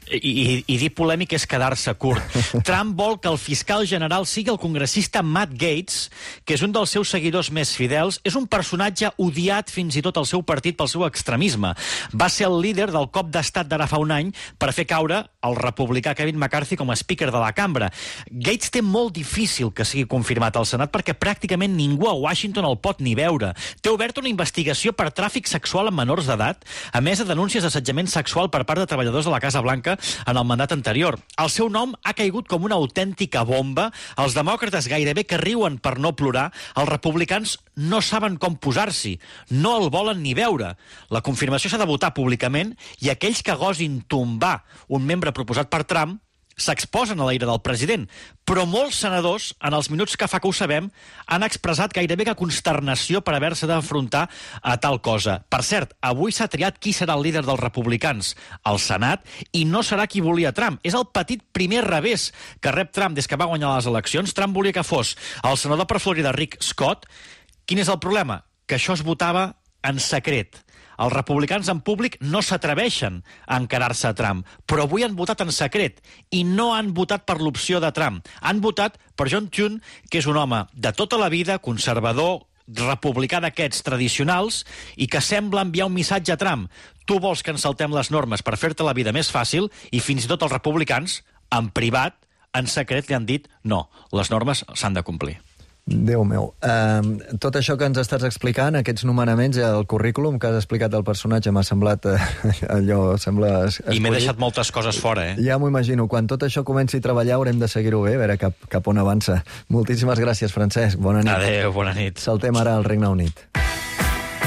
I dir polèmic és quedar-se curt. Trump vol que el fiscal general sigui el congressista Matt Gaetz, que és un dels seus seguidors més fidels. És un personatge odiat fins i tot al seu partit pel seu extremisme. Va ser el líder del cop d'estat d'ara fa un any per fer caure el republicà Kevin McCarthy com a speaker de la cambra. Gaetz té molt difícil que sigui confirmat al Senat perquè pràcticament ningú a Washington el pot ni veure. Té obert una investigació per tràfic sexual amb menors d'edat, a més de denúncies d'assetjament sexual per part de treballadors de la Casa Blanca en el mandat anterior. El seu nom ha caigut com una autèntica bomba. Els demòcrates gairebé que riuen per no plorar. Els republicans no saben com posar-s'hi. No el volen ni veure. La confirmació s'ha de votar públicament i aquells que gosin tombar un membre proposat per Trump s'exposen a l'aire del president, però molts senadors, en els minuts que fa que ho sabem, han expressat gairebé que consternació per haver-se d'afrontar a tal cosa. Per cert, avui s'ha triat qui serà el líder dels republicans al Senat i no serà qui volia Trump. És el petit primer revés que rep Trump des que va guanyar les eleccions. Trump volia que fos el senador per Florida Rick Scott. Quin és el problema? Que això es votava en secret. Els republicans en públic no s'atreveixen a encarar-se a Trump, però avui han votat en secret i no han votat per l'opció de Trump. Han votat per John Thune, que és un home de tota la vida, conservador, republicà d'aquests tradicionals i que sembla enviar un missatge a Trump. Tu vols que ens saltem les normes per fer-te la vida més fàcil i fins i tot els republicans, en privat, en secret, li han dit no, les normes s'han de complir. Déu meu. Tot això que ens estàs explicant, aquests nomenaments, el currículum que has explicat del personatge, m'ha semblat allò... I m'he deixat moltes coses fora, Ja m'ho imagino. Quan tot això comenci a treballar haurem de seguir-ho bé, a veure cap on avança. Moltíssimes gràcies, Francesc. Bona nit. Adéu, bona nit. Saltem ara al Regne Unit.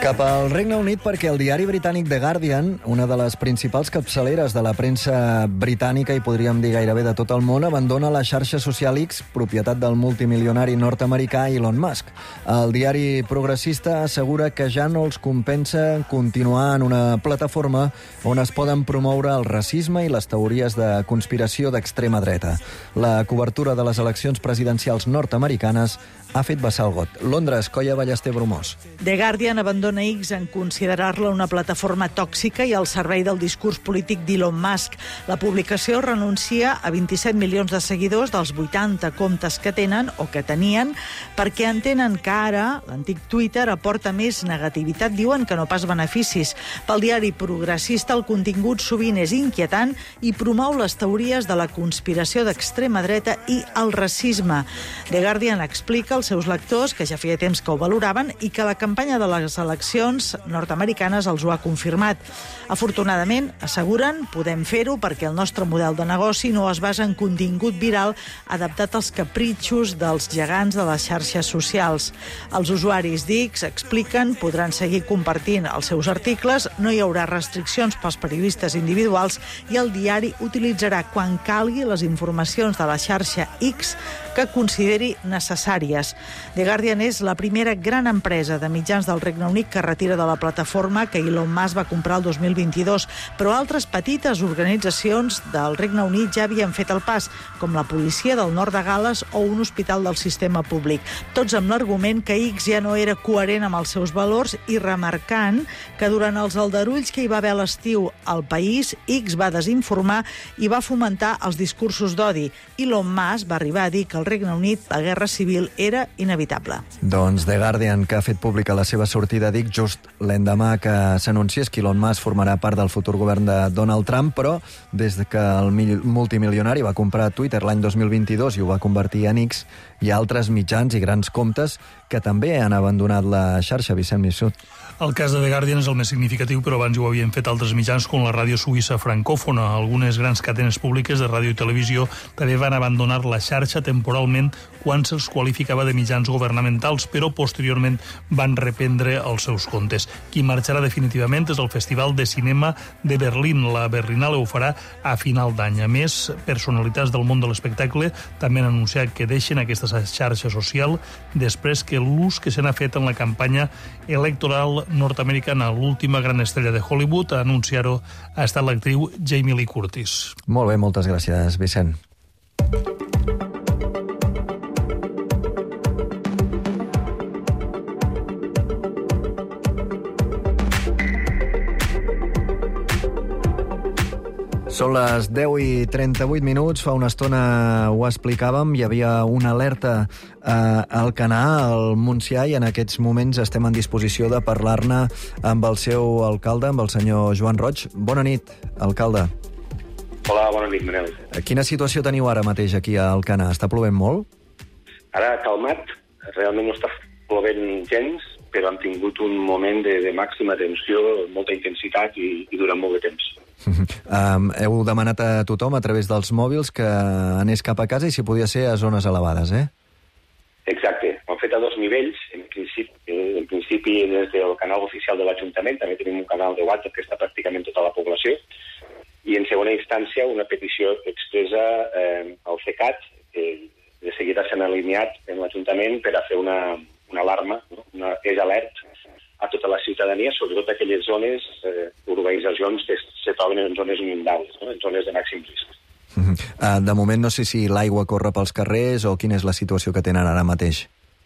Cap al Regne Unit perquè el diari britànic The Guardian, una de les principals capçaleres de la premsa britànica i podríem dir gairebé de tot el món, abandona la xarxa social X, propietat del multimilionari nord-americà Elon Musk. El diari progressista assegura que ja no els compensa continuar en una plataforma on es poden promoure el racisme i les teories de conspiració d'extrema dreta. La cobertura de les eleccions presidencials nord-americanes ha fet vessar el got. Londres, Colla Ballester Bromós. The Guardian abandona X en considerar-la una plataforma tòxica i al servei del discurs polític d'Elon Musk. La publicació renuncia a 27 milions de seguidors dels 80 comptes que tenen o que tenien perquè entenen que ara l'antic Twitter aporta més negativitat, diuen, que no pas beneficis. Pel diari progressista el contingut sovint és inquietant i promou les teories de la conspiració d'extrema dreta i el racisme. The Guardian explica als seus lectors que ja feia temps que ho valoraven i que la campanya de les eleccions nord-americanes els ho ha confirmat. Afortunadament, asseguren, podem fer-ho perquè el nostre model de negoci no es basa en contingut viral adaptat als capritxos dels gegants de les xarxes socials. Els usuaris d'X, expliquen, podran seguir compartint els seus articles, no hi haurà restriccions pels periodistes individuals i el diari utilitzarà quan calgui les informacions de la xarxa X que consideri necessàries. The Guardian és la primera gran empresa de mitjans del Regne Unit que retira de la plataforma que Elon Musk va comprar el 2022, però altres petites organitzacions del Regne Unit ja havien fet el pas, com la policia del nord de Gal·les o un hospital del sistema públic, tots amb l'argument que X ja no era coherent amb els seus valors i remarcant que durant els aldarulls que hi va haver a l'estiu al país, X va desinformar i va fomentar els discursos d'odi. Elon Musk va arribar a dir que al Regne Unit la guerra civil era inevitable. Doncs The Guardian, que ha fet pública la seva sortida, dic, just l'endemà que s'anunciés que Elon Musk formarà part del futur govern de Donald Trump, però des que el multimilionari va comprar Twitter l'any 2022 i ho va convertir en X, hi ha altres mitjans i grans comptes que també han abandonat la xarxa. Vicent Missut. El cas de The Guardian és el més significatiu, però abans ho havien fet altres mitjans com la ràdio suïssa francòfona. Algunes grans cadenes públiques de ràdio i televisió també van abandonar la xarxa temporalment quan se'ls qualificava de mitjans governamentals, però posteriorment van reprendre els seus comptes. Qui marxarà definitivament és el Festival de Cinema de Berlín. La Berlinale ho farà a final d'any. A més, personalitats del món de l'espectacle també han anunciat que deixen aquesta xarxa social després que l'ús que se n'ha fet en la campanya electoral nord-americana. L'última gran estrella de Hollywood a anunciar-ho ha estat l'actriu Jamie Lee Curtis. Molt bé, moltes gràcies, Vicent. Són les 10:38 minuts. Fa una estona ho explicàvem, hi havia una alerta a Alcanar, al Montsià, i en aquests moments estem en disposició de parlar-ne amb el seu alcalde, amb el senyor Joan Roig. Bona nit, alcalde. Hola, bona nit, Manel. Quina situació teniu ara mateix aquí a Alcanar? Està plovent molt? Ara ha calmat, realment no està plovent gens, però hem tingut un moment de màxima tensió, molta intensitat i durant molt de temps. Heu demanat a tothom a través dels mòbils que anés cap a casa i si podia ser a zones elevades, eh? Exacte. Ho hem fet a dos nivells. En principi des del canal oficial de l'Ajuntament, també tenim un canal de WhatsApp que està pràcticament tota la població, i en segona instància una petició expressa al CECAT, que de seguida s'han alineat en l'Ajuntament per a fer una alarma, és alert a tota la ciutadania, sobretot aquelles zones, urbanitzacions que se troben en zones inundables, en zones de màxim risc. De moment no sé si l'aigua corre pels carrers o quina és la situació que tenen ara mateix.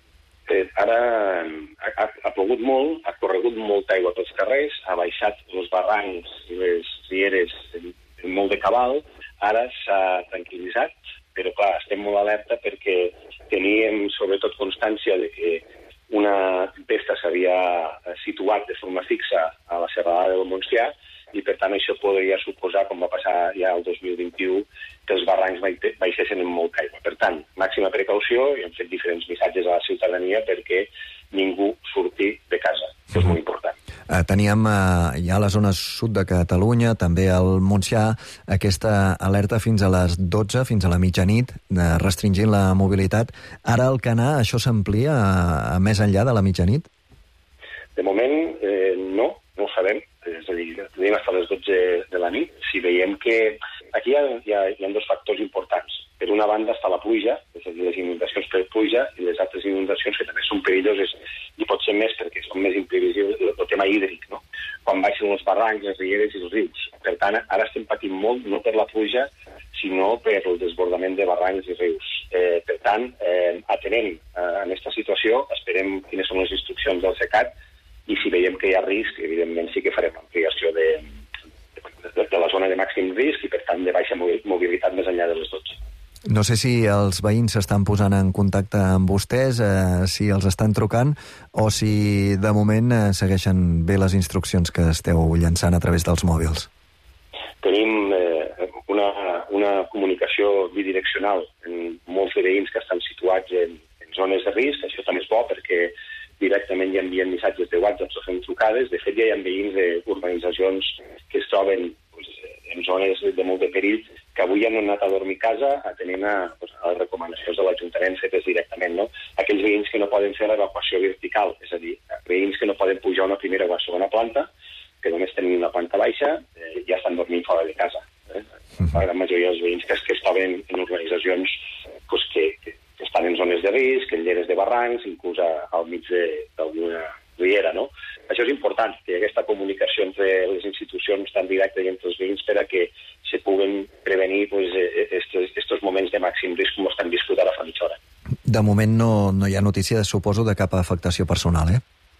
Ara ha plogut molt, ha corregut molta aigua pels carrers, ha baixat els barrancs i les rieres en molt de cabal, ara s'ha tranquil·litzat, però clar, estem molt alerta perquè teníem sobretot constància de que una tempesta s'havia situat de forma fixa a la serralada del Montsià i, per tant, això podria suposar, com va passar ja el 2021, que els barrancs baixessin amb molta aigua. Per tant, màxima precaució, i hem fet diferents missatges a la ciutadania perquè ningú surti de casa, que és molt important. Teníem ja a la zona sud de Catalunya, també al Montsià, aquesta alerta fins a les 12, fins a la mitjanit, restringint la mobilitat. Ara al Alcanar això s'amplia més enllà de la mitjanit? De moment, no ho sabem. És a dir, tenim fins a les 12 de la nit. Si veiem que... Aquí hi ha dos factors importants. Per una banda està la pluja, és a dir, les inundacions per pluja, i les altres inundacions que també són perilloses, i pot ser més perquè són més imprevisibles, el tema hídric, no? Quan baixen els barrancs, les rieres i els rius. Per tant, ara estem patint molt, no per la pluja, sinó per el desbordament de barrancs i rius. Per tant, atenent a aquesta situació, esperem quines són les instruccions del SECAT, i si veiem que hi ha risc, evidentment sí que farem ampliació de la zona de màxim risc i, per tant, de baixa mobilitat més enllà de les 12. No sé si els veïns s'estan posant en contacte amb vostès, si els estan trucant, o si de moment segueixen bé les instruccions que esteu llançant a través dels mòbils. Tenim una comunicació bidireccional en molts de veïns que estan situats en zones de risc. Això també és bo perquè directament hi envien missatges de WhatsApp o fem trucades. De fet, ja hi ha veïns d'urbanitzacions que es troben en zones de molt de perill, que avui han anat a dormir a casa atenent a les recomanacions de l'Ajuntament fetes directament, no? Aquells veïns que no poden fer l'evacuació vertical, és a dir, veïns que no poden pujar a una primera o a segona planta, que només tenen una planta baixa, ja estan dormint fora de casa. La gran majoria dels veïns que es troben en organitzacions que estan en zones de risc, en lleres de barrancs, inclús al mig d'alguna riera, no? Això és important, que aquesta comunicació entre les institucions tan directa i entre els veïns per a que se puguen prevenir estos moments de màxim risc com estan viscut ara fa mitja hora. De moment no hi ha notícia, suposo, de cap afectació personal,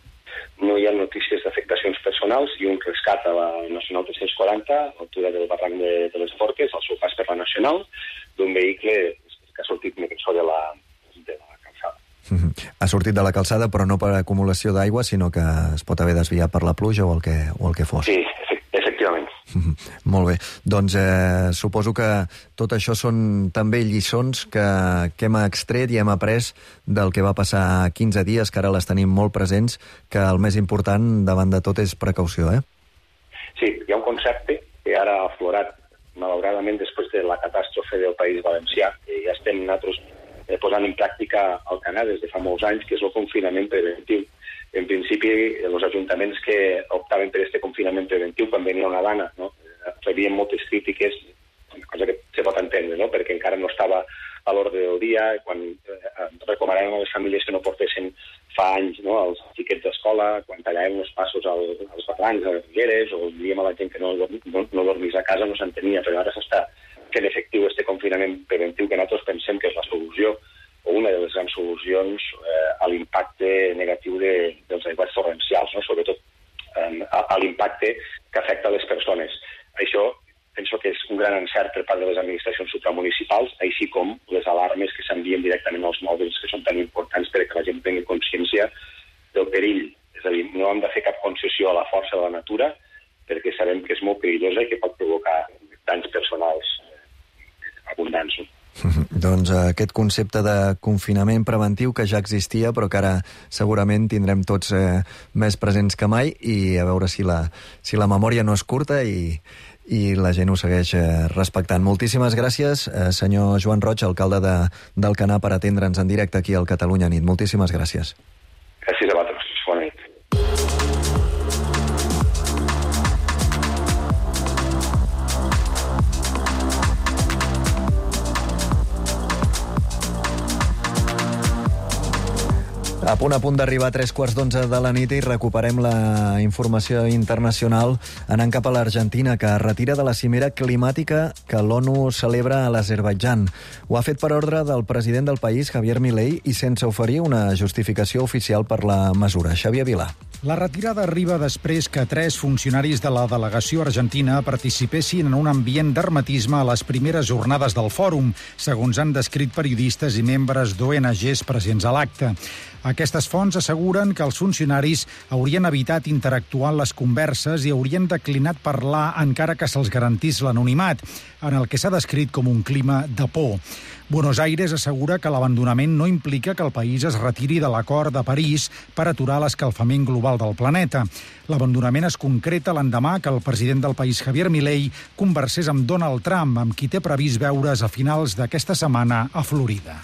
No hi ha notícies d'afectacions personals i un rescat a la Nacional 340, a l'altura del barranc de les Forques, al seu pas per la Nacional, d'un vehicle que ha sortit de la calçada. Ha sortit de la calçada, però no per acumulació d'aigua, sinó que es pot haver desviat per la pluja o el que fos. Sí, efectivament. Molt bé. Doncs suposo que tot això són també lliçons que hem extret i hem après del que va passar 15 dies, que ara les tenim molt presents, que el més important davant de tot és precaució, Sí, hi ha un concepte que ara ha aflorat, malauradament, després de la catàstrofe del País Valencià, que ja estem nosaltres posant en pràctica al Canà des de fa molts anys, que és el confinament preventiu. En principi, els ajuntaments que optaven per aquest confinament preventiu, quan venia una dana, rebien moltes crítiques, cosa que se pot entendre, perquè encara no estava a l'ordre del dia, quan recomanàvem a les famílies que no portessin fa anys els xiquets d'escola, quan tallàvem els passos als barrancs, a les rieres, o diem a la gent que no dormís a casa, no s'entenia, però ara s'està fent efectiu aquest confinament preventiu que nosaltres pensem que és la solució o una de les grans solucions a l'impacte negatiu dels aiguats torrencials, sobretot a l'impacte que afecta les persones. Això penso que és un gran encert per part de les administracions supramunicipals, així com les alarmes que s'envien directament als mòbils, que són tan importants perquè la gent prengui consciència del perill. És a dir, no hem de fer cap concessió a la força de la natura, perquè sabem que és molt perillosa i que pot provocar danys personals abundants. Doncs aquest concepte de confinament preventiu que ja existia, però que ara segurament tindrem tots més presents que mai, i a veure si la memòria no és curta i la gent ho segueix respectant. Moltíssimes gràcies, senyor Joan Roig, alcalde d'Alcanar, per atendre'ns en directe aquí al Catalunya Nit. Moltíssimes gràcies. Gràcies a vosaltres. Bona nit. A punt d'arribar a 3:15 de la nit i recuperem la informació internacional anant cap a l'Argentina, que retira de la cimera climàtica que l'ONU celebra a l'Azerbaidjan. Ho ha fet per ordre del president del país, Javier Milei, i sense oferir una justificació oficial per la mesura. Xavier Vilà. La retirada arriba després que 3 funcionaris de la delegació argentina participessin en un ambient d'hermetisme a les primeres jornades del fòrum, segons han descrit periodistes i membres d'ONGs presents a l'acte. Aquestes fonts asseguren que els funcionaris haurien evitat interactuar en les converses i haurien declinat parlar encara que se'ls garantís l'anonimat, en el que s'ha descrit com un clima de por. Buenos Aires assegura que l'abandonament no implica que el país es retiri de l'acord de París per aturar l'escalfament global del planeta. L'abandonament es concreta l'endemà que el president del país, Javier Milei, conversés amb Donald Trump, amb qui té previst veure's a finals d'aquesta setmana a Florida.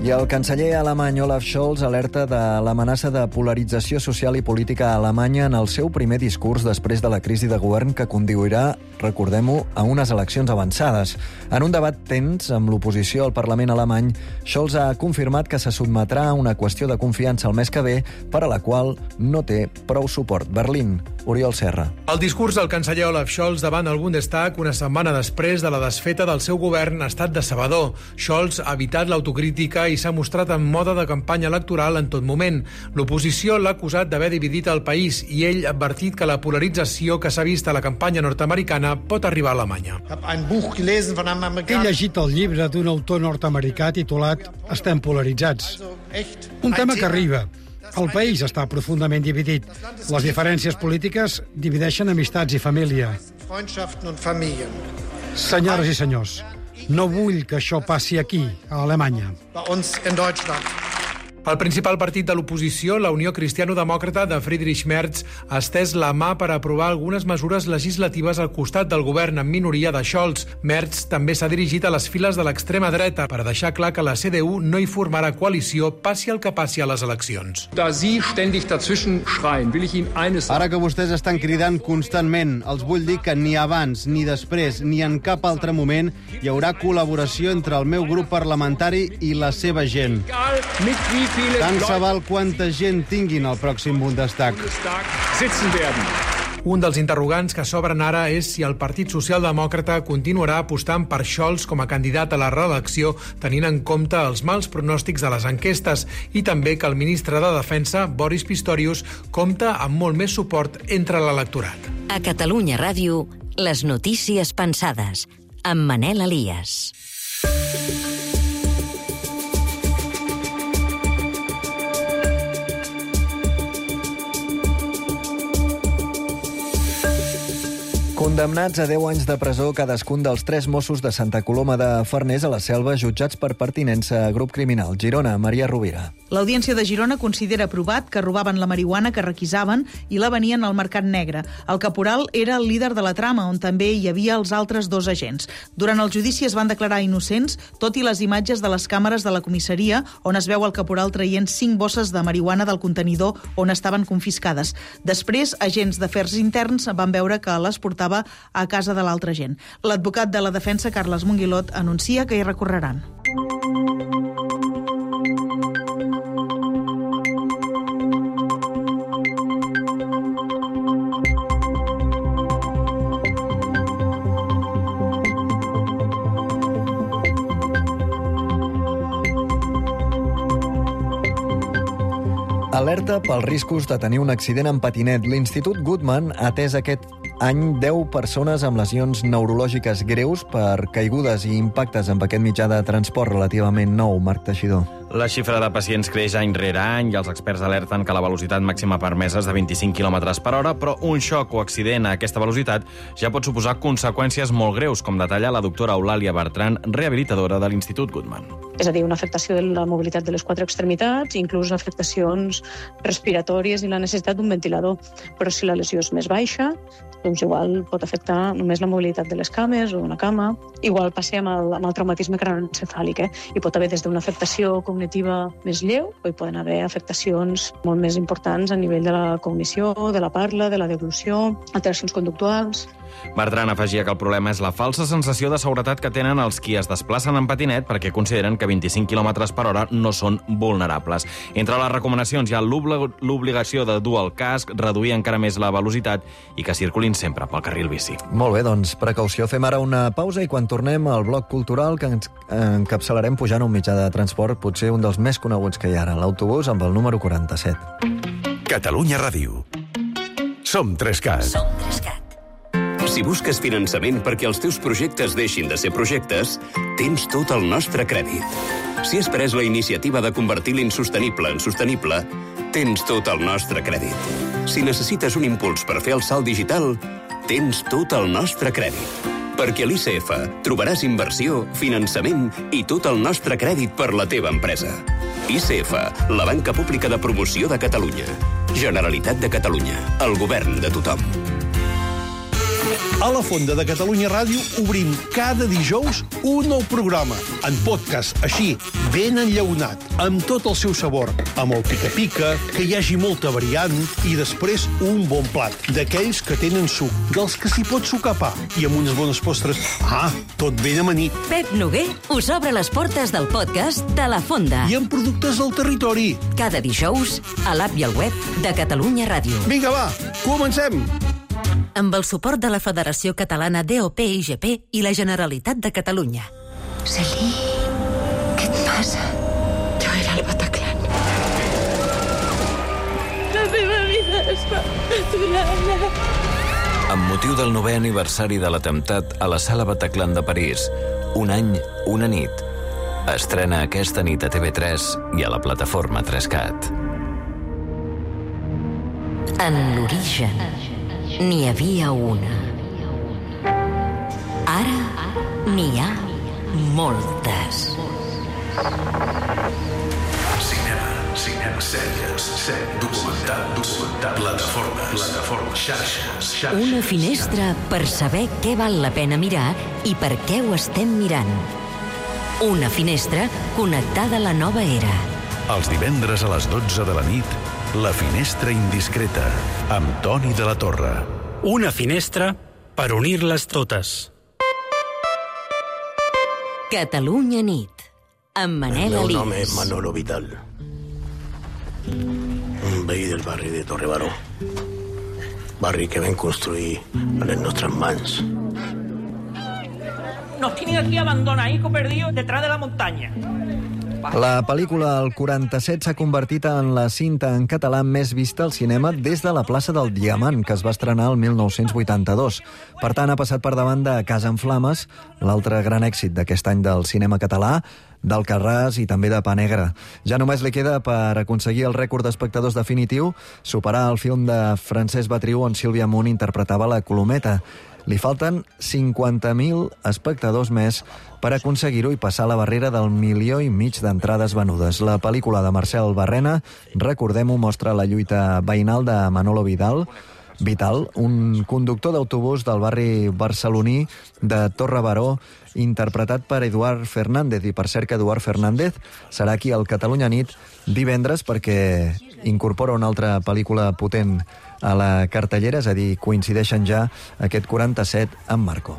I el canceller alemany Olaf Scholz alerta de l'amenaça de polarització social i política a Alemanya en el seu primer discurs després de la crisi de govern que conduirà, recordem-ho, a unes eleccions avançades. En un debat tens amb l'oposició al Parlament alemany, Scholz ha confirmat que se sotmetrà a una qüestió de confiança el mes que ve, per a la qual no té prou suport. Berlín, Oriol Serra. El discurs del canceller Olaf Scholz davant el Bundestag una setmana després de la desfeta del seu govern ha estat decebedor. Scholz ha evitat l'autocrítica i s'ha mostrat en mode de campanya electoral en tot moment. L'oposició l'ha acusat d'haver dividit el país i ell ha advertit que la polarització que s'ha vist a la campanya nord-americana pot arribar a Alemanya. He llegit el llibre d'un autor nord-americà titulat Estem polaritzats. Un tema que arriba. El país està profundament dividit. Les diferències polítiques divideixen amistats i família. Senyores i senyors, no vull que això passi aquí, a Alemanya. El principal partit de l'oposició, la Unió Cristiano-Demòcrata de Friedrich Merz, ha estès la mà per aprovar algunes mesures legislatives al costat del govern en minoria de Scholz. Merz també s'ha dirigit a les files de l'extrema dreta per deixar clar que la CDU no hi formarà coalició, passi el que passi a les eleccions. Ara que vostès estan cridant constantment, els vull dir que ni abans, ni després, ni en cap altre moment hi haurà col·laboració entre el meu grup parlamentari i la seva gent. Tant se val quanta gent tinguin al pròxim Bundestag. Un dels interrogants que s'obren ara és si el Partit Socialdemòcrata continuarà apostant per Scholz com a candidat a la reelecció, tenint en compte els mals pronòstics de les enquestes i també que el ministre de Defensa, Boris Pistorius, compta amb molt més suport entre l'electorat. A Catalunya Ràdio, les notícies pensades, amb Manel Elias. Condemnats a 10 anys de presó cadascun dels 3 Mossos de Santa Coloma de Farners a la Selva jutjats per pertinença a grup criminal. Girona, Maria Rovira. L'Audiència de Girona considera provat que robaven la marihuana que requisaven i la venien al mercat negre. El caporal era el líder de la trama, on també hi havia els altres 2 agents. Durant el judici es van declarar innocents, tot i les imatges de les càmeres de la comissaria, on es veu el caporal traient 5 bosses de marihuana del contenidor on estaven confiscades. Després, agents d'afers interns van veure que les portava a casa de l'altre agent. L'advocat de la defensa, Carles Monguilot, anuncia que hi recorreran. Alerta pels riscos de tenir un accident en patinet. L'Institut Goodman ha atès aquest any 10 persones amb lesions neurològiques greus per caigudes i impactes amb aquest mitjà de transport relativament nou. Marc Teixidor. La xifra de pacients creix any rere any i els experts alerten que la velocitat màxima permesa és de 25 km per hora, però un xoc o accident a aquesta velocitat ja pot suposar conseqüències molt greus, com detalla la doctora Eulàlia Bertran, rehabilitadora de l'Institut Goodman. És a dir, una afectació de la mobilitat de les 4 extremitats, inclús afectacions respiratòries i la necessitat d'un ventilador. Però si la lesió és més baixa, doncs igual pot afectar només la mobilitat de les cames o una cama. Igual passa amb el traumatisme cranioencefàlic, i pot haver des d'una afectació cognitiva més lleu, o hi poden haver afectacions molt més importants a nivell de la cognició, de la parla, de la deglució, alteracions conductuals. Bertran afegia que el problema és la falsa sensació de seguretat que tenen els qui es desplacen en patinet perquè consideren que 25 km per hora no són vulnerables. Entre les recomanacions hi ha l'obligació de dur el casc, reduir encara més la velocitat i que circulin sempre pel carril bici. Molt bé, doncs precaució. Fem ara una pausa i quan tornem al bloc cultural que ens encapçalarem pujant un mitjà de transport, potser un dels més coneguts que hi ha ara, l'autobús amb el número 47. Catalunya Ràdio. Som 3CAT. Som 3CAT. Si busques finançament perquè els teus projectes deixin de ser projectes, tens tot el nostre crèdit. Si has pres la iniciativa de convertir l'insostenible en sostenible, tens tot el nostre crèdit. Si necessites un impuls per fer el salt digital, tens tot el nostre crèdit. Perquè a l'ICF trobaràs inversió, finançament i tot el nostre crèdit per la teva empresa. ICF, la banca pública de promoció de Catalunya. Generalitat de Catalunya, el govern de tothom. A la Fonda de Catalunya Ràdio obrim cada dijous un nou programa, en podcast, així, ben enllaunat, amb tot el seu sabor, amb el pica-pica, que hi hagi molta variant i després un bon plat, d'aquells que tenen suc, dels que s'hi pot sucar pa, i amb unes bones postres. Tot ben amanit. Pep Noguer us obre les portes del podcast de La Fonda. I amb productes del territori. Cada dijous, a l'app i al web de Catalunya Ràdio. Vinga, va, comencem! Amb el suport de la Federació Catalana DOP-IGP i la Generalitat de Catalunya. Celí, què et passa? Jo era al Bataclan. La meva vida es va aturada. Amb motiu del 9è aniversari de l'atemptat a la Sala Bataclan de París, Un any, una nit, estrena aquesta nit a TV3 i a la plataforma 3Cat. En l'origen n'hi havia una. Ara n'hi ha moltes. Cinema, sèries, documental, plataformes, xarxes. Una finestra per saber què val la pena mirar i per què ho estem mirant. Una finestra connectada a la nova era. Els divendres a les 12 de la nit, La finestra indiscreta, amb Toni de la Torre. Una finestra per unir-les totes. Catalunya nit, amb Manel Alís. El meu nom és Manolo Vidal, un veí del barri de Torrebaró, barri que vam construir a les nostres mans. Nos tienen aquí abandonaditos perdidos detrás de la montaña. La pel·lícula El 47 s'ha convertit en la cinta en català més vista al cinema des de la plaça del Diamant, que es va estrenar el 1982. Per tant, ha passat per davant de Casa en Flames, l'altre gran èxit d'aquest any del cinema català, d'Alcarràs i també de Pa Negre. Ja només li queda, per aconseguir el rècord d'espectadors definitiu, superar el film de Francesc Batriu on Sílvia Munt interpretava la Colometa. Li falten 50.000 espectadors més per aconseguir-ho i passar la barrera del 1,5 milió d'entrades venudes. La pel·lícula de Marcel Barrena, recordem-ho, mostra la lluita veïnal de Manolo Vital, un conductor d'autobús del barri barceloní de Torrebaró, interpretat per Eduard Fernández. I per cert que Eduard Fernández serà aquí al Catalunya Nit divendres perquè incorpora una altra pel·lícula potent a la cartellera, és a dir, coincideixen ja aquest 47 amb Marco.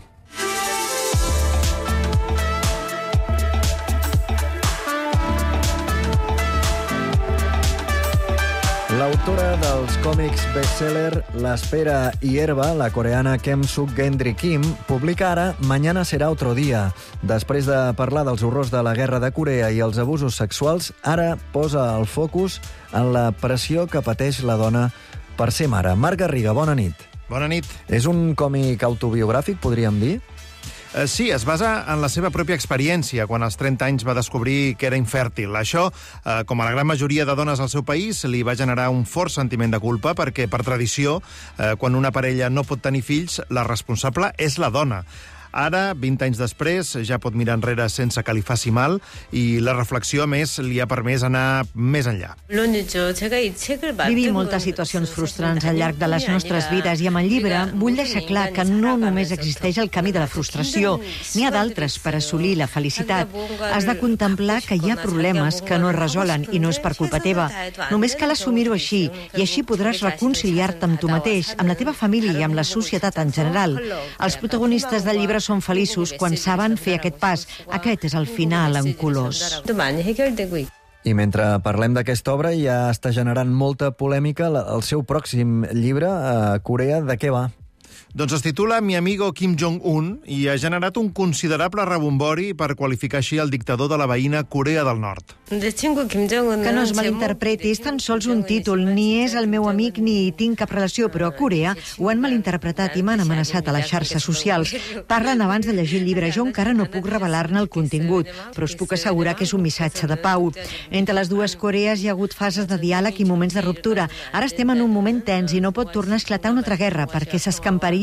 L'autora dels còmics bestseller L'Espera i Herba, la coreana Kem Suk-gendri Kim, publica ara Mañana será otro día. Després de parlar dels horrors de la guerra de Corea i els abusos sexuals, ara posa el focus en la pressió que pateix la dona per ser mare. Marc Garriga, bona nit. Bona nit. És un còmic autobiogràfic, podríem dir? Sí, es basa en la seva pròpia experiència, quan als 30 anys va descobrir que era infèrtil. Això, com a la gran majoria de dones al seu país, li va generar un fort sentiment de culpa, perquè, per tradició, quan una parella no pot tenir fills, la responsable és la dona. Ara, 20 anys després, ja pot mirar enrere sense que li faci mal i la reflexió, a més, li ha permès anar més enllà. Vivim moltes situacions frustrants al llarg de les nostres vides i amb el llibre vull deixar clar que no només existeix el camí de la frustració, n'hi ha d'altres per assolir la felicitat. Has de contemplar que hi ha problemes que no es resolen i no és per culpa teva. Només cal assumir-ho així i així podràs reconciliar-te amb tu mateix, amb la teva família i amb la societat en general. Els protagonistes del llibre són feliços quan saben fer aquest pas. Aquest és el final en colors. I mentre parlem d'aquesta obra ja està generant molta polèmica el seu pròxim llibre a Corea. De què va? Doncs es titula Mi amigo Kim Jong-un i ha generat un considerable rebombori per qualificar així el dictador de la veïna Corea del Nord. Que no es malinterpreti, és tan sols un títol, ni és el meu amic ni hi tinc cap relació, però a Corea ho han malinterpretat i m'han amenaçat a les xarxes socials. Parlen abans de llegir el llibre, jo encara no puc revelar-ne el contingut, però us puc assegurar que és un missatge de pau. Entre les dues Corees hi ha hagut fases de diàleg i moments de ruptura. Ara estem en un moment tens i no pot tornar a esclatar una altra guerra, perquè s'escamparia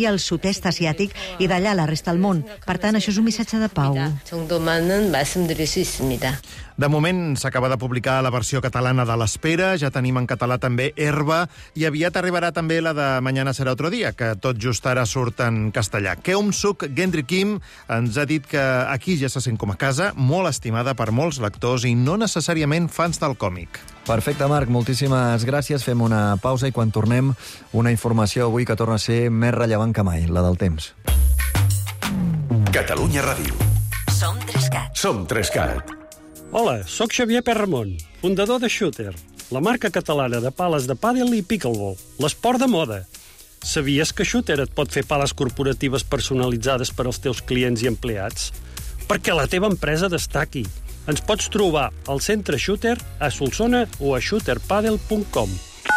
seria el sud-est asiàtic i d'allà la resta del món. Per tant, això és un missatge de pau. De moment s'acaba de publicar la versió catalana de l'Espera, ja tenim en català també Herba, i aviat arribarà també la de Mañana será otro día, que tot just ara surt en castellà. Keum Suk Gendry Kim ens ha dit que aquí ja se sent com a casa, molt estimada per molts lectors i no necessàriament fans del còmic. Perfecte, Marc, moltíssimes gràcies. Fem una pausa i quan tornem una informació avui que torna a ser més rellevant que mai, la del temps. Catalunya Ràdio. Som 3CAT. Som 3CAT. Hola, sóc Xavier Perramon, fundador de Shooter, la marca catalana de pales de pàdel i pickleball, l'esport de moda. Sabies que Shooter et pot fer pales corporatives personalitzades per als teus clients i empleats? Perquè la teva empresa destaqui. Ens pots trobar al centre Shooter, a Solsona o a shooterpadel.com.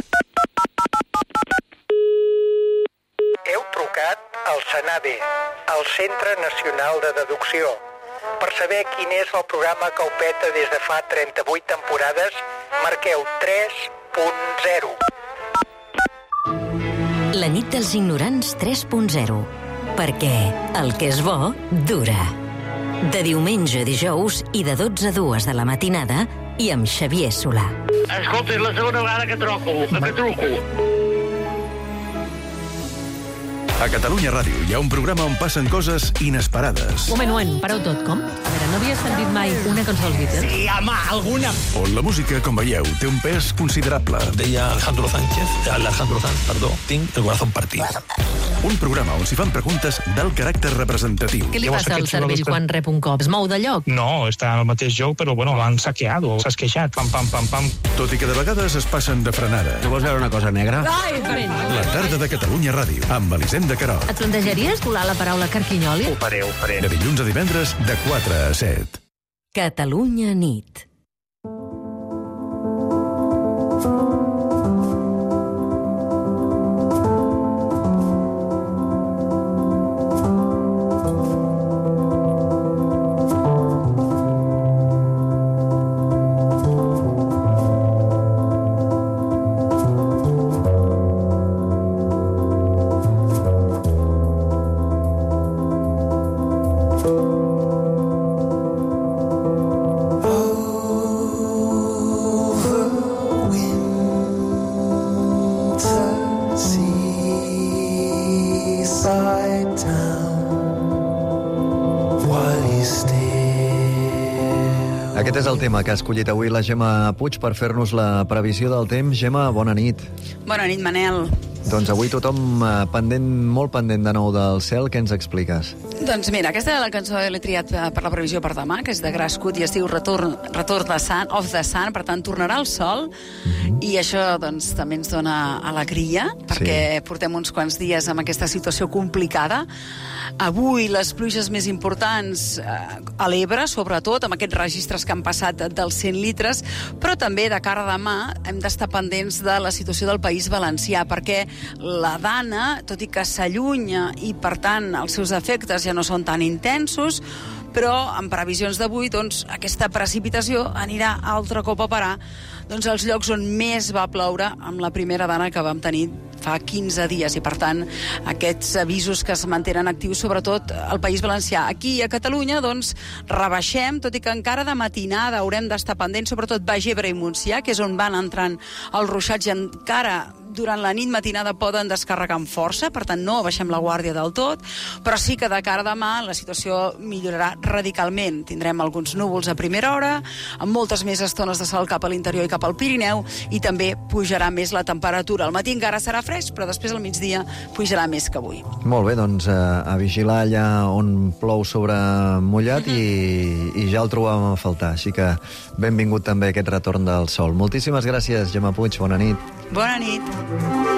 Heu trucat al CENADE, el Centre Nacional de Deducció. Per saber quin és el programa que ho peta des de fa 38 temporades, marqueu 3.0. La nit dels ignorants 3.0. Perquè el que és bo, dura. De diumenge a dijous i de 12 a 2 de la matinada i amb Xavier Solà. Escolta, és la segona vegada que truco. A Catalunya Ràdio hi ha un programa on passen coses inesperades. Un moment, pareu tot, com? A veure, no havies sentit mai una cançó dels Beatles? Sí, home, alguna. On la música, com veieu, té un pes considerable. Deia Alejandro Sánchez, tinc el corazón partido. Un programa on s'hi fan preguntes d'alt caràcter representatiu. Què li passa al cervell quan rep un cop? Es mou de lloc? No, està al mateix lloc, però bueno, l'han saqueado, s'ha esqueixat, pam, pam, pam, pam. Tot i que de vegades es passen de frenada. Tu vols veure una cosa negra? Ai, diferent. La tarda de Catalunya Ràdio, amb Elisenda Querol. Et plantejaries colar la paraula carquinyoli? Ho faré. De dilluns a divendres, de 4 a 7. Catalunya nit. Aquest és el tema que ha escollit avui la Gemma Puig per fer-nos la previsió del temps. Gemma, bona nit. Bona nit, Manel. Doncs avui tothom molt pendent de nou del cel. Què ens expliques? Doncs mira, aquesta la cançó l'he triat per la previsió per demà, que és de Grasscut i es diu Return de Sun, of the Sun, per tant tornarà el sol, i això doncs també ens dona alegria, perquè portem uns quants dies amb aquesta situació complicada. Avui les pluges més importants a l'Ebre, sobretot, amb aquests registres que han passat dels 100 litres, però també de cara a demà hem d'estar pendents de la situació del País Valencià, perquè la Dana, tot i que s'allunya i, per tant, els seus efectes ja no són tan intensos, però en previsions d'avui doncs, aquesta precipitació anirà altre cop a parar doncs, als llocs on més va ploure amb la primera dana que vam tenir fa 15 dies, i per tant aquests avisos que es mantenen actius sobretot al País Valencià. Aquí a Catalunya doncs rebaixem, tot i que encara de matinada haurem d'estar pendents, sobretot Baix Ebre i Montsià, que és on van entrant els ruixats, i encara durant la nit matinada poden descarregar amb força, per tant no baixem la guàrdia del tot, però sí que de cara a demà la situació millorarà radicalment. Tindrem alguns núvols a primera hora, amb moltes més estones de sol cap a l'interior i cap al Pirineu, i també pujarà més la temperatura. Al matí encara serà fresc, però després al migdia pujarà més que avui. Molt bé, doncs a vigilar allà on plou sobre mullat i ja el trobàvem a faltar, així que benvingut també aquest retorn del sol. Moltíssimes gràcies, Gemma Puig, bona nit. Bona nit.